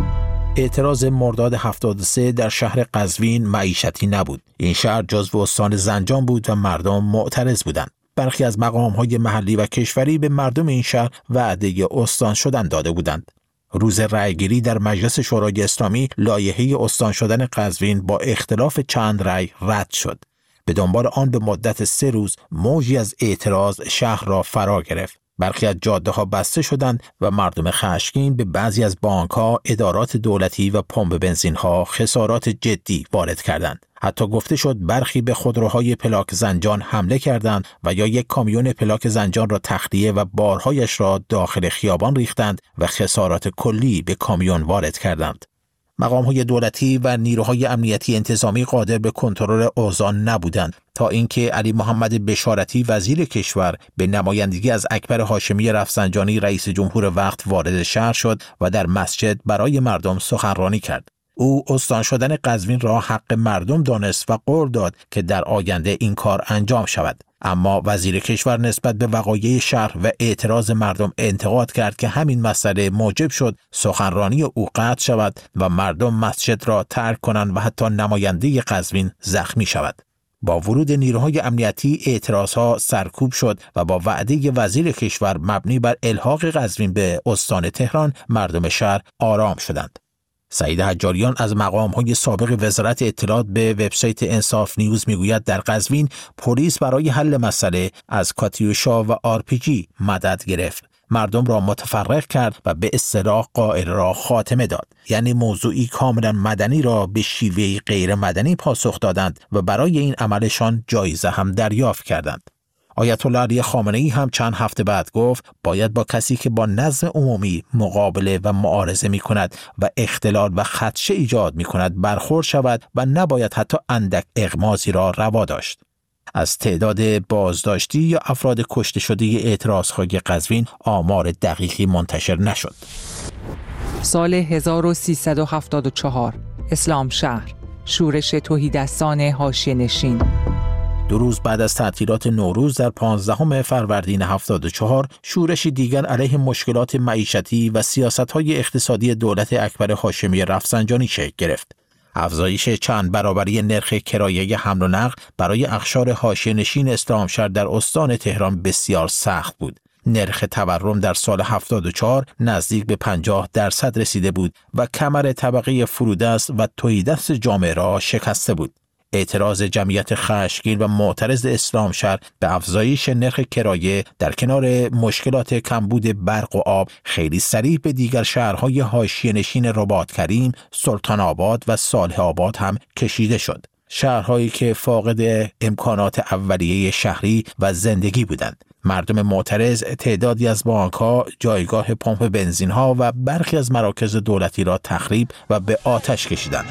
اعتراض مرداد هفتاد و سه در شهر قزوین معیشتی نبود. این شهر جزو استان زنجان بود و مردم معترض بودند. برخی از مقام‌های محلی و کشوری به مردم این شهر وعده استان شدن داده بودند. روز رأیگیری در مجلس شورای اسلامی لایحه استان شدن قزوین با اختلاف چند رأی رد شد. به دنبال آن به مدت سه روز موجی از اعتراض شهر را فرا گرفت. برخی از جاده‌ها بسته شدند و مردم خشمگین به بعضی از بانک‌ها، ادارات دولتی و پمپ بنزین‌ها خسارات جدی وارد کردند. حتی گفته شد برخی به خودروهای پلاک زنجان حمله کردند و یا یک کامیون پلاک زنجان را تخلیه و بارهایش را داخل خیابان ریختند و خسارات کلی به کامیون وارد کردند. مقام‌های دولتی و نیروهای امنیتی انتظامی قادر به کنترل اوضاع نبودند تا اینکه علی محمد بشارتی وزیر کشور به نمایندگی از اکبر هاشمی رفسنجانی رئیس جمهور وقت وارد شهر شد و در مسجد برای مردم سخنرانی کرد. او استان شدن قزوین را حق مردم دانست و قول داد که در آینده این کار انجام شود. اما وزیر کشور نسبت به وقایع شهر و اعتراض مردم انتقاد کرد که همین مسئله موجب شد سخنرانی او قطع شود و مردم مسجد را ترک کنند و حتی نماینده قزوین زخمی شود. با ورود نیروهای امنیتی اعتراضها سرکوب شد و با وعده وزیر کشور مبنی بر الحاق قزوین به استان تهران مردم شهر آرام شدند. سعید حجاریان از مقام‌های سابق وزارت اطلاعات به وبسایت انصاف نیوز میگوید در قزوین پلیس برای حل مسئله از کاتیوشا و آر پی جی مدد گرفت. مردم را متفرق کرد و به اصطلاح قائل را خاتمه داد. یعنی موضوعی کاملا مدنی را به شیوهی غیر مدنی پاسخ دادند و برای این عملشان جایزه هم دریافت کردند. آیت الله علی خامنه‌ای هم چند هفته بعد گفت باید با کسی که با نظم عمومی مقابله و معارضه می کند و اختلال و خدشه ایجاد می کند برخورد شود و نباید حتی اندک اغمازی را روا داشت. از تعداد بازداشتی یا افراد کشته شده اعتراضهای قزوین آمار دقیقی منتشر نشد. سال هزار و سیصد و هفتاد و چهار اسلام شهر، شورش تهیدستان حاشیه‌نشین. دو روز بعد از تعطیلات نوروز در پانزدهم فروردین هفتاد و چهار شورشی دیگر علیه مشکلات معیشتی و سیاست‌های اقتصادی دولت اکبر هاشمی رفسنجانی شکل گرفت. افزایش چند برابری نرخ کرایه حمل و نقل برای اقشار حاشیه‌نشین اسلامشهر در استان تهران بسیار سخت بود. نرخ تورم در سال هفتاد و چهار نزدیک به پنجاه درصد رسیده بود و کمر طبقه فرودست و تهیدست جامعه را شکسته بود. اعتراض جمعیت خشمگین و معترض اسلامشهر به افزایش نرخ کرایه در کنار مشکلات کمبود برق و آب خیلی سریع به دیگر شهرهای حاشیه‌نشین رباط کریم، سلطان آباد و صالح آباد هم کشیده شد. شهرهایی که فاقد امکانات اولیه شهری و زندگی بودند. مردم معترض تعدادی از بانک‌ها، جایگاه پمپ بنزین‌ها و برخی از مراکز دولتی را تخریب و به آتش کشیدند.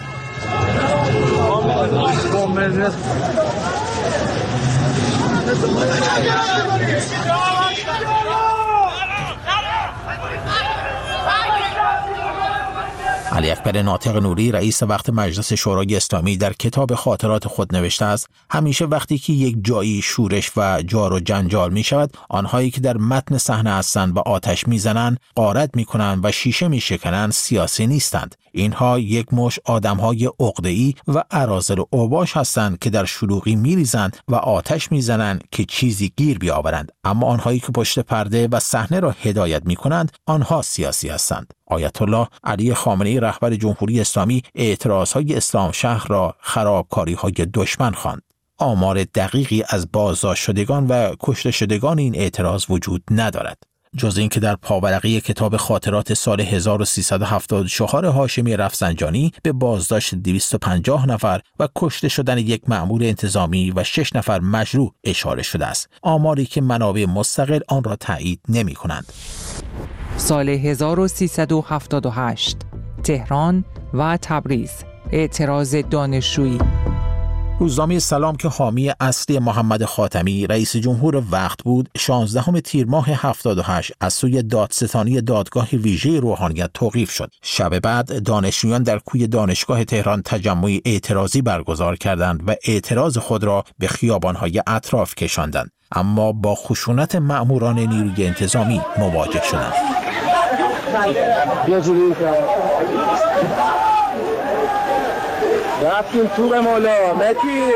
علی اکبر ناطق نوری رئیس وقت مجلس شورای اسلامی در کتاب خاطرات خود نوشته است همیشه وقتی که یک جایی شورش و جار و جنجال می شود آنهایی که در متن صحنه هستند و آتش می زنند، غارت می کنند و شیشه می شکنند سیاسی نیستند. اینها یک مش آدمهای عقده‌ای و اراذل و اوباش هستند که در شلوغی می ریزند و آتش می زنند که چیزی گیر بیاورند. اما آنهایی که پشت پرده و صحنه را هدایت می کنند آنها سیاسی هستند. آیت الله علی خامنه‌ای رهبر جمهوری اسلامی اعتراضهای اسلام شهر را خرابکاری‌های دشمن خواند. آمار دقیقی از بازداشت شدگان و کشته شدگان این اعتراض وجود ندارد. جز اینکه در پاورقی کتاب خاطرات سال هزار و سیصد و هفتاد و چهار هاشمی رفسنجانی به بازداشت دویست و پنجاه نفر و کشته شدن یک مأمور انتظامی و شش نفر مجروح اشاره شده است. آماری که منابع مستقل آن را تایید نمی کنند. سال هزار و سیصد و هفتاد و هشت تهران و تبریز، اعتراض دانشجویی. روزنامه سلام که حامی اصلی محمد خاتمی رئیس جمهور وقت بود، شانزدهم تیر ماه هفتاد و هشت از سوی دادستانی دادگاه ویژه روحانیت توقیف شد. شب بعد دانشجویان در کوی دانشگاه تهران تجمع اعتراضی برگزار کردند و اعتراض خود را به خیابان‌های اطراف کشاندند، اما با خشونت مأموران نیروی انتظامی مواجه شدند. رفتیم توق مولا متی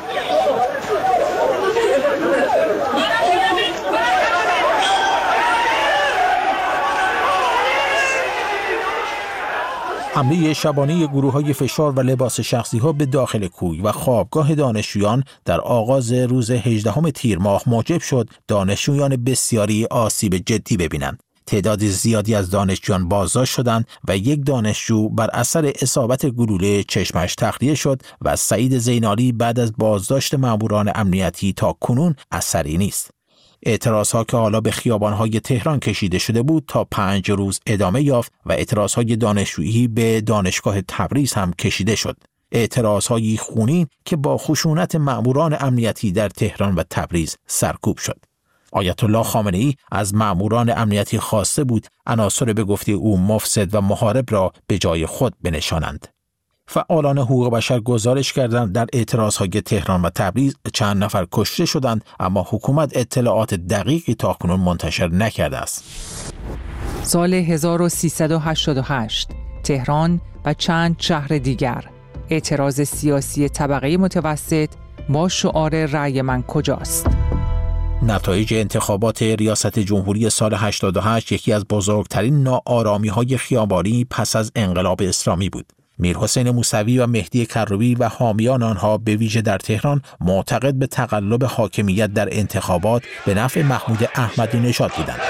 حمله شبانه گروه‌های فشار و لباس شخصی‌ها به داخل کوی و خوابگاه دانشجویان در آغاز روز هجدهم تیر ماه موجب شد دانشجویان بسیاری آسیب جدی ببینند. تعداد زیادی از دانشجویان بازداشت شدند و یک دانشجو بر اثر اصابت گلوله چشمش تخلیه شد و سعید زینالی بعد از بازداشت ماموران امنیتی تا کنون اثری نیست. اعتراضها که حالا به خیابان‌های تهران کشیده شده بود تا پنج روز ادامه یافت و اعتراضهای دانشجویی به دانشگاه تبریز هم کشیده شد. اعتراضهای خونین که با خشونت ماموران امنیتی در تهران و تبریز سرکوب شد. آیت الله خامنه‌ای از ماموران امنیتی خواسته بود عناصر به گفته او مفسد و محارب را به جای خود بنشانند. فعالان حقوق بشر گزارش کردند در اعتراضهای تهران و تبریز چند نفر کشته شدند، اما حکومت اطلاعات دقیقی تاکنون منتشر نکرده است. سال هزار و سیصد و هشتاد و هشت تهران و چند شهر دیگر، اعتراض سیاسی طبقه متوسط با شعار رأی من کجاست؟ نتایج انتخابات ریاست جمهوری سال هشتاد و هشت یکی از بزرگترین ناآرامی‌های خیابانی پس از انقلاب اسلامی بود. میرحسین موسوی و مهدی کروبی و حامیان آنها به ویژه در تهران معتقد به تقلب حاکمیت در انتخابات به نفع محمود احمدی نژاد بودند.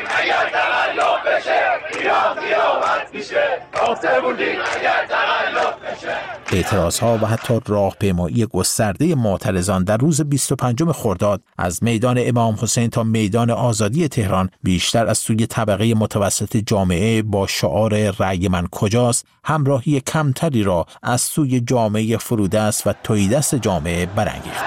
اعتراضها و حتی راهپیمایی گسترده معترضان در روز بیست و پنجم خرداد از میدان امام حسین تا میدان آزادی تهران بیشتر از سوی طبقه متوسط جامعه با شعار رأی من کجاست همراهی کمتری را از سوی جامعه فرودست و تهیدست جامعه برانگیخت.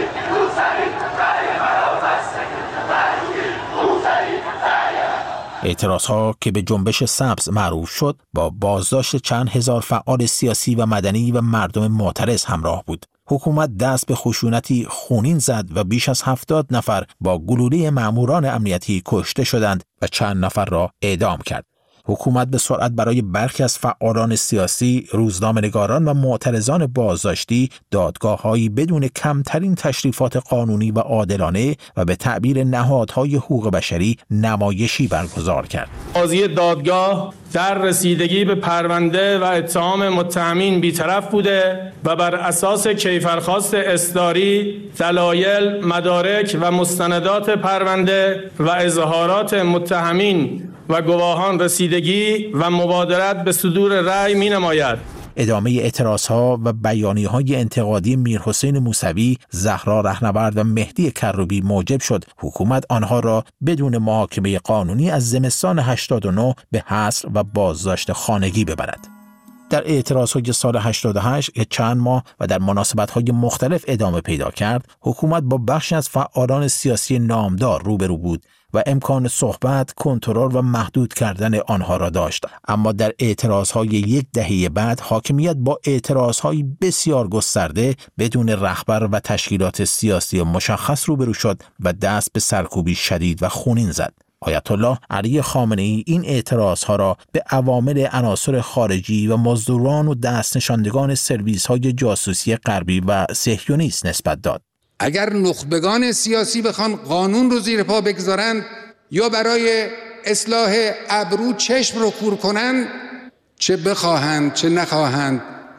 اعتراضها که به جنبش سبز معروف شد با بازداشت چند هزار فعال سیاسی و مدنی و مردم معترض همراه بود. حکومت دست به خشونتی خونین زد و بیش از هفتاد نفر با گلوله ماموران امنیتی کشته شدند و چند نفر را اعدام کرد. حکومت به سرعت برای برخی از فعالان سیاسی، روزنامه‌نگاران و معترضان بازداشتی دادگاه‌هایی بدون کمترین تشریفات قانونی و عادلانه و به تعبیر نهادهای حقوق بشری نمایشی برگزار کرد. قاضی دادگاه در رسیدگی به پرونده و اتهام متهمین بی‌طرف بوده و بر اساس کیفرخواست اصداری، دلایل، مدارک و مستندات پرونده و اظهارات متهمین و گواهان رسیدگی و مبادرت به صدور رأی می نماید. ادامه اعتراضها و بیانیه‌های انتقادی میرحسین موسوی، زهرا رهنورد و مهدی کروبی موجب شد حکومت آنها را بدون محاکمه قانونی از زمستان هشتاد و نه به حصر و بازداشت خانگی ببرد. در اعتراضهای سال هشتاد و هشت که چند ماه و در مناسبت‌های مختلف ادامه پیدا کرد، حکومت با بخشی از فعالان سیاسی نامدار روبرو بود و امکان صحبت، کنترل و محدود کردن آنها را داشت. اما در اعتراضهای یک دهه بعد حاکمیت با اعتراضهای بسیار گسترده بدون رهبر و تشکیلات سیاسی مشخص روبرو شد و دست به سرکوبی شدید و خونین زد. آیت الله علی خامنه‌ای این اعتراضها را به عوامل عناصر خارجی و مزدوران و دست نشاندگان سرویس‌های جاسوسی غربی و صهیونیست نسبت داد. اگر نخبگان سیاسی بخوان قانون رو زیر پا بگذارند یا برای اصلاح ابرو چشم رو کور کنند، چه بخواهند چه نخواهند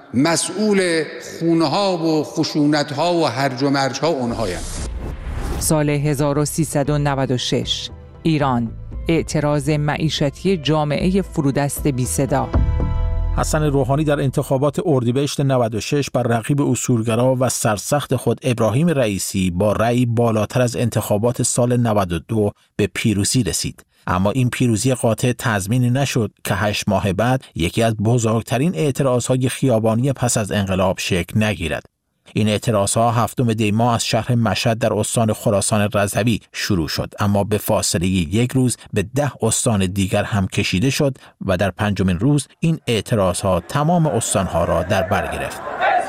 مسئول خونه‌ها و خشونت‌ها و هرج و مرج‌ها اونهایند. سال هزار و سیصد و نود و شش ایران، اعتراض معیشتی جامعه فرودست بی صدا. حسن روحانی در انتخابات اردیبهشت نود و شش بر رقیب اصولگرا و سرسخت خود ابراهیم رئیسی با رأی بالاتر از انتخابات سال نود و دو به پیروزی رسید. اما این پیروزی قاطع تضمینی نشد که هشت ماه بعد یکی از بزرگترین اعتراضهای خیابانی پس از انقلاب شکل نگیرد. این اعتراضها هفتم دی ماه از شهر مشهد در استان خراسان رضوی شروع شد، اما به فاصله یک روز به ده استان دیگر هم کشیده شد و در پنجمین روز این اعتراضها تمام استانها را در بر گرفت.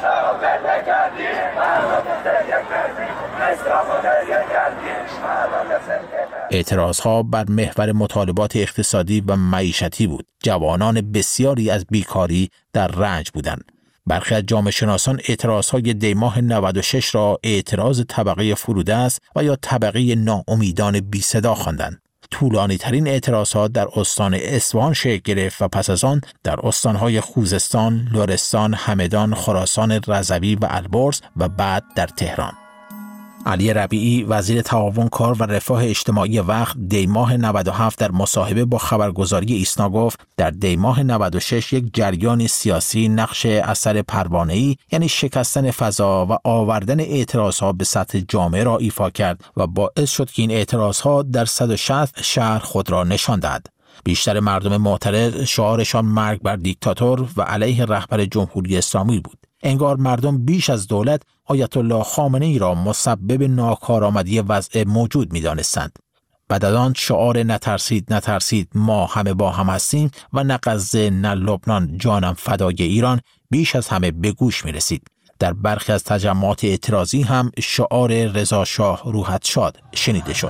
اعتراضها بر محور مطالبات اقتصادی و معیشتی بود. جوانان بسیاری از بیکاری در رنج بودند. برخی از جامعه شناسان اعتراضهای دی ماه نود و شش را اعتراض طبقه فرودست و یا طبقه ناامیدان بی صدا خواندند. طولانی ترین اعتراضها در استان اصفهان شکل گرفت و پس از آن در استانهای خوزستان، لرستان، همدان، خراسان رضوی و البرز و بعد در تهران. علی ربیعی وزیر تعاون کار و رفاه اجتماعی وقت دی ماه نود و هفت در مصاحبه با خبرگزاری ایسنا گفت در دی ماه نود و شش یک جریان سیاسی نقش اثر پروانه‌ای یعنی شکستن فضا و آوردن اعتراضها به سطح جامعه را ایفا کرد و باعث شد که این اعتراضها در صد و شصت شهر خود را نشان دهد. بیشتر مردم معترض شعارشان مرگ بر دیکتاتور و علیه رهبر جمهوری اسلامی بود. انگار مردم بیش از دولت آیت الله خامنه‌ای را مسبب ناکارآمدی وضع موجود می‌دانستند. بعد از آن شعار نترسید نترسید ما همه با هم هستیم و نه غزه نه لبنان جانم فدای ایران بیش از همه به گوش می‌رسید. در برخی از تجمعات اعتراضی هم شعار رضا شاه روحت شاد شنیده شد.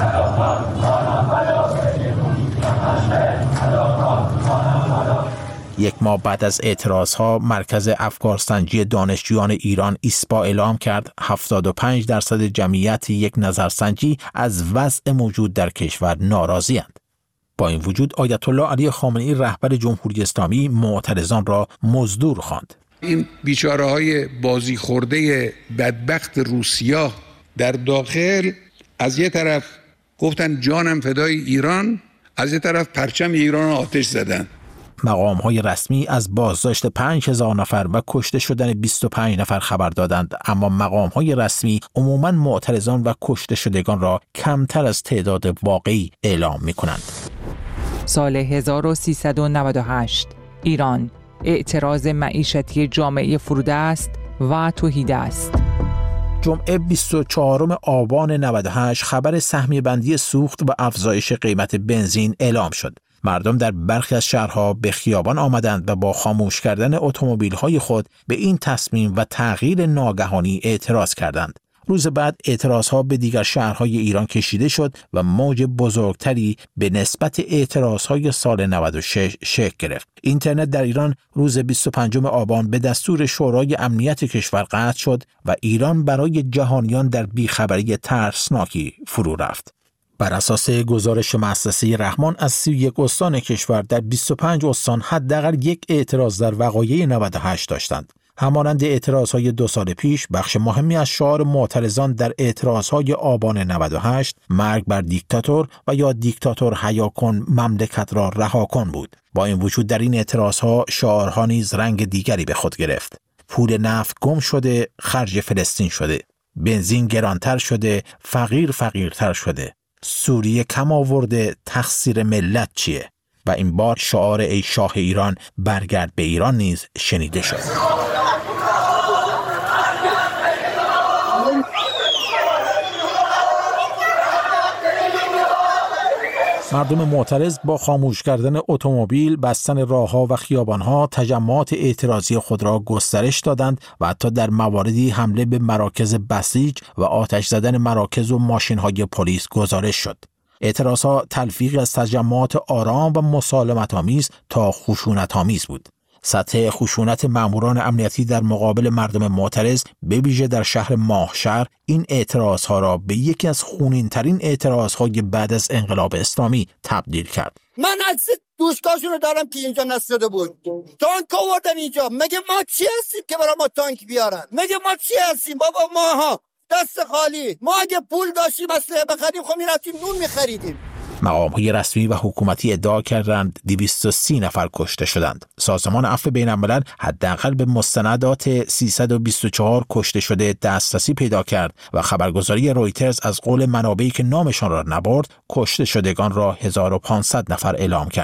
یک ماه بعد از اعتراضها مرکز افکارسنجی دانشجویان ایران ایسپا اعلام کرد هفتاد و پنج درصد جمعیت یک نظرسنجی از وضع موجود در کشور ناراضی‌اند. با این وجود آیت الله علی خامنه‌ای رهبر جمهوری اسلامی معترضان را مزدور خواند. این بیچاره‌های بازی خورده بدبخت روسیا در داخل از یه طرف گفتن جانم فدای ایران، از یه طرف پرچم ایران آتش زدن. مقام‌های رسمی از بازداشت پنج هزار نفر و کشته شدن بیست و پنج نفر خبر دادند، اما مقام‌های رسمی عموماً معترضان و کشته شدگان را کمتر از تعداد واقعی اعلام می‌کنند. سال هزار و سیصد و نود و هشت ایران، اعتراض معیشتی جامعه فرودست و توحیدست. جمعه بیست و چهارم آبان نود و هشت خبر سهمیه بندی سوخت و افزایش قیمت بنزین اعلام شد. مردم در برخی از شهرها به خیابان آمدند و با خاموش کردن اتومبیل‌های خود به این تصمیم و تغییر ناگهانی اعتراض کردند. روز بعد اعتراضها به دیگر شهرهای ایران کشیده شد و موج بزرگتری به نسبت اعتراضهای سال نود و شش شکل گرفت. اینترنت در ایران روز بیست و پنجم آبان به دستور شورای امنیت کشور قطع شد و ایران برای جهانیان در بیخبری ترسناکی فرو رفت. بر اساس گزارش مؤسسه رحمان از سی و یک استان کشور در بیست و پنج استان حداقل یک اعتراض در وقایع نود و هشت داشتند. همانند اعتراضهای دو سال پیش، بخش مهمی از شعار معترضان در اعتراضهای آبان نود و هشت مرگ بر دیکتاتور و یا دیکتاتور حیا کن مملکت را رها کن بود. با این وجود در این اعتراضها شعارها نیز رنگ دیگری به خود گرفت. پول نفت گم شده، خرج فلسطین شده. بنزین گرانتر شده، فقیر فقیرتر شده. سوریه کم آورده، تقصیر ملت چیه؟ و این بار شعار ای شاه ایران برگرد به ایران نیز شنیده شد. مردم معترض با خاموش کردن اتومبیل، بستن راه‌ها و خیابان‌ها تجمعات اعتراضی خود را گسترش دادند و حتی در مواردی حمله به مراکز بسیج و آتش زدن مراکز و ماشین‌های پلیس گزارش شد. اعتراضها تلفیقی از تجمعات آرام و مسالمت‌آمیز تا خشونت‌آمیز بود. سطح خشونت ماموران امنیتی در مقابل مردم معترض به ویژه در شهر ماهشهر این اعتراضها را به یکی از خونین‌ترین اعتراضهای بعد از انقلاب اسلامی تبدیل کرد. من عکس دوستاشون رو دارم که اینجا نساده بود. تانک آوردن اینجا. مگه ما چی هستیم که برای ما تانک بیارن؟ مگه ما چی هستیم بابا؟ ماها دست خالی. ما اگه پول داشتیم اسلحه بخریم خب میرفتیم نون میخریدیم. مقام‌های رسمی و حکومتی ادعا کردند دویست و سی نفر کشته شدند. سازمان عفو بین‌الملل حداقل به مستندات سیصد و بیست و چهار کشته شده دسترسی پیدا کرد و خبرگزاری رویترز از قول منابعی که نامشان را نبرد، کشته شدگان را هزار و پانصد نفر اعلام کرد.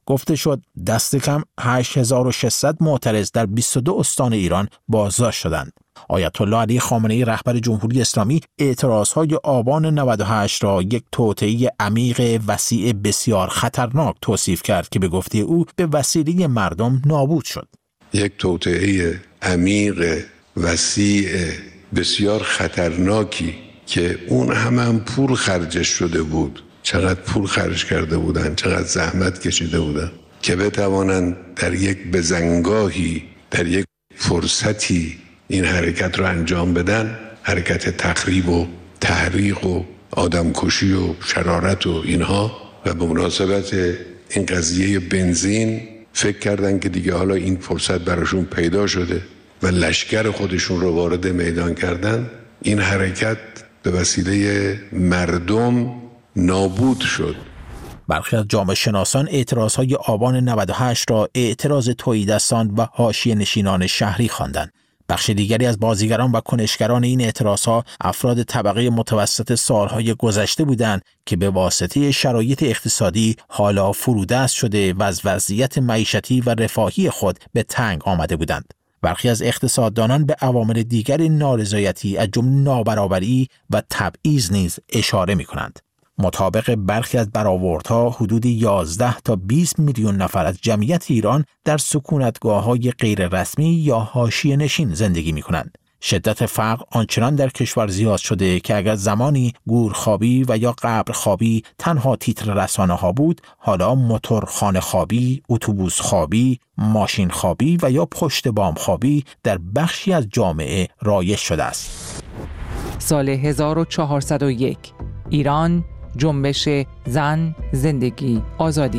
گفته شد دست کم هشت هزار و ششصد معترض در بیست و دو استان ایران بازداشت شدند. آیت الله علی خامنه‌ای رهبر جمهوری اسلامی اعتراضهای آبان نود و هشت را یک توطئه عمیق وسیع بسیار خطرناک توصیف کرد که به گفته او به وسیله مردم نابود شد. یک توطئه عمیق وسیع بسیار خطرناکی که اون هم, هم پول خرجش شده بود، چقدر پول خرج کرده بودن، چقدر زحمت کشیده بودن که بتوانند در یک بزنگاهی، در یک فرصتی این حرکت رو انجام بدن، حرکت تخریب و تحریق و آدمکشی و شرارت و اینها. و به مناسبت این قضیه بنزین فکر کردن که دیگه حالا این فرصت براشون پیدا شده و لشکر خودشون رو وارد میدان کردن. این حرکت به وسیله مردم نابود شد. برخی از جامعه شناسان اعتراضهای آبان نود و هشت را اعتراض تهیدستان و حاشیه نشینان شهری خواندند. بخش دیگری از بازیگران و کنشگران این اعتراضها افراد طبقه متوسط سالهای گذشته بودند که به واسطه شرایط اقتصادی حالا فرودست شده و از وضعیت معیشتی و رفاهی خود به تنگ آمده بودند. برخی از اقتصاددانان به عوامل دیگر نارضایتی از جمله نابرابری و تبعیض نیز اشاره می‌کنند. مطابق برخی از برآوردها حدود یازده تا بیست میلیون نفر از جمعیت ایران در سکونتگاه‌های غیر رسمی یا حاشیه نشین زندگی می‌کنند. شدت فقر آنچنان در کشور زیاد شده که اگر زمانی گورخوابی و یا قبرخوابی تنها تیتر رسانه‌ها بود، حالا موتورخانه خوابی، اتوبوس خوابی، ماشین خوابی و یا پشت بام خوابی در بخشی از جامعه رایج شده است. سال هزار و چهارصد و یک ایران، جنبش زن، زندگی، آزادی.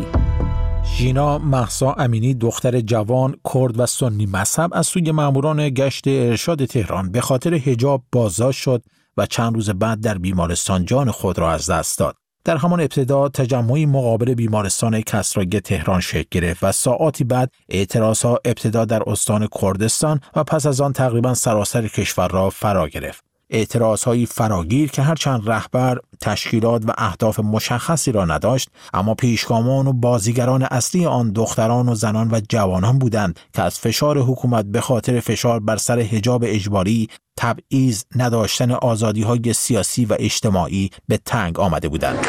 ژینا مهسا امینی دختر جوان کرد و سنی مذهب از سوی ماموران گشت ارشاد تهران به خاطر حجاب بازداشت شد و چند روز بعد در بیمارستان جان خود را از دست داد. در همان ابتدا تجمعی مقابل بیمارستان کسرایی تهران شکل گرفت و ساعاتی بعد اعتراضها ابتدا در استان کردستان و پس از آن تقریبا سراسر کشور را فرا گرفت. اعتراضهای فراگیر که هرچند رهبر، تشکیلات و اهداف مشخصی را نداشت، اما پیشگامان و بازیگران اصلی آن دختران و زنان و جوانان بودند که از فشار حکومت به خاطر فشار بر سر حجاب اجباری، تبعیض، نداشتن آزادی‌های سیاسی و اجتماعی به تنگ آمده بودند.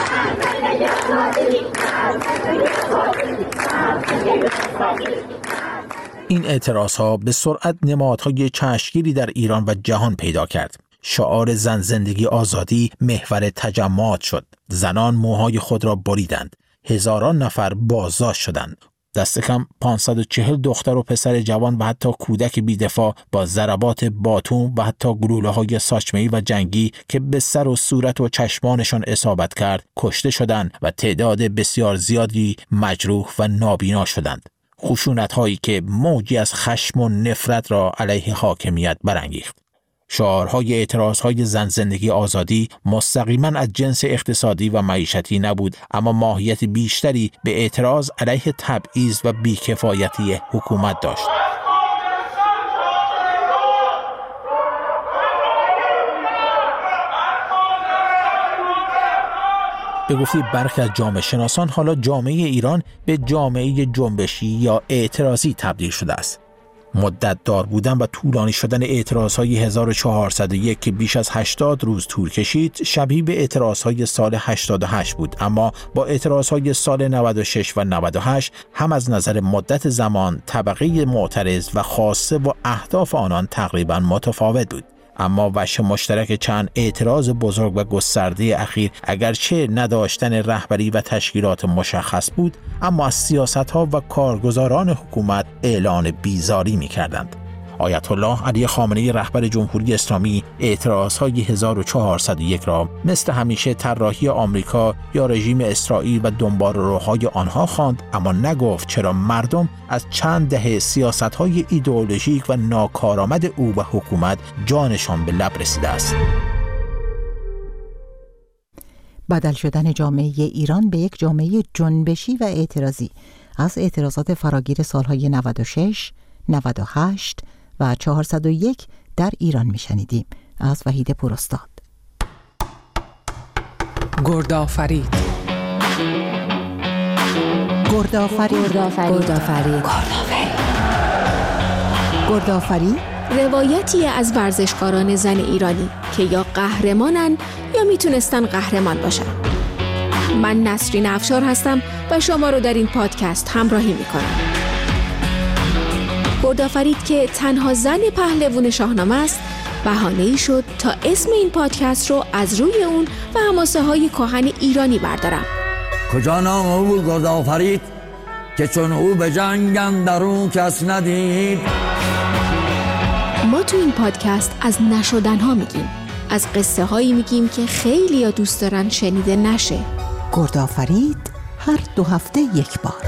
این اعتراضها به سرعت نمادهای چشمگیری در ایران و جهان پیدا کرد. شعار زن زندگی آزادی محور تجمعات شد. زنان موهای خود را بریدند. هزاران نفر بازداشت شدند. دست کم پانصد و چهل دختر و پسر جوان و حتی کودک بی‌دفاع با ضربات باتون و حتی گلوله‌های ساچمه‌ای و جنگی که به سر و صورت و چشمانشان اصابت کرد کشته شدند و تعداد بسیار زیادی مجروح و نابینا شدند. خشونت‌هایی که موجی از خشم و نفرت را علیه حاکمیت برانگیخت. شعارهای اعتراضهای زن زندگی آزادی مستقیما از جنس اقتصادی و معیشتی نبود، اما ماهیت بیشتری به اعتراض علیه تبعیض و بیکفایتی حکومت داشت. به گفته برخی از جامعه شناسان حالا جامعه ایران به جامعه جنبشی یا اعتراضی تبدیل شده است. مدت دار بودن و طولانی شدن اعتراضهای هزار و چهارصد و یک که بیش از هشتاد روز طول کشید شبیه به اعتراضهای سال هشتاد و هشت بود، اما با اعتراضهای سال نود و شش و نود و هشت هم از نظر مدت زمان، طبقه معترض و خاصه و اهداف آنان تقریبا متفاوت بود. اما وجه مشترک چند اعتراض بزرگ و گسترده اخیر اگرچه نداشتن رهبری و تشکیلات مشخص بود، اما از سیاست‌ها و کارگزاران حکومت اعلان بیزاری می‌کردند. آیت الله علی خامنه‌ای رهبر جمهوری اسلامی اعتراضهای هزار و چهارصد و یک را مثل همیشه طراحی آمریکا یا رژیم اسرائیل و دنباله‌روهای آنها خواند، اما نگفت چرا مردم از چند دهه سیاست‌های ایدئولوژیک و ناکارآمد او و حکومت جانشان به لب رسیده است. بدل شدن جامعه ایران به یک جامعه جنبشی و اعتراضی از اعتراضات فراگیر سالهای نود و شش، نود و هشت و چهارصد و یک در ایران میشنیدیم. از وحید پوراستاد. گردآفرید. گردآفرید. گردآفرید. گردآفرید روایتی از ورزشکاران زن ایرانی که یا قهرمانن یا میتونستن قهرمان باشن. من نسرین افشار هستم و شما رو در این پادکست همراهی میکنم. گردآفرید که تنها زن پهلوان شاهنامه است، بهانه‌ای شد تا اسم این پادکست رو از روی اون و حماسه های کهن ایرانی بردارم. کجا نام او بود گردآفرید که چون او به جنگ اندرون کس ندید. ما تو این پادکست از نشدنها میگیم، از قصه هایی میگیم که خیلی ها دوست دارن شنیده نشه. گردآفرید هر دو هفته یک بار.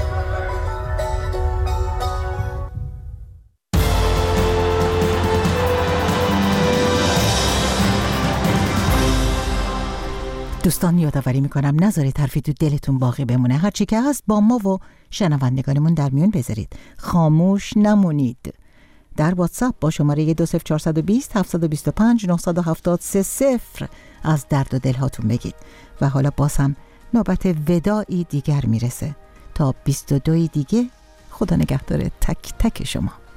دوستان یادآوری میکنم نذارید حرفی تو دلتون باقی بمونه. هرچی که هست با ما و شنوندگانمون در میون بذارید. خاموش نمونید. در واتساپ با شماره دو صفر چهار دو صفر هفت دو پنج نه هفت سه صفر از درد و دل هاتون بگید. و حالا باز هم نوبت وداعی دیگر میرسه. تا بیست و دو دیگه خدا نگهدار تک تک شما.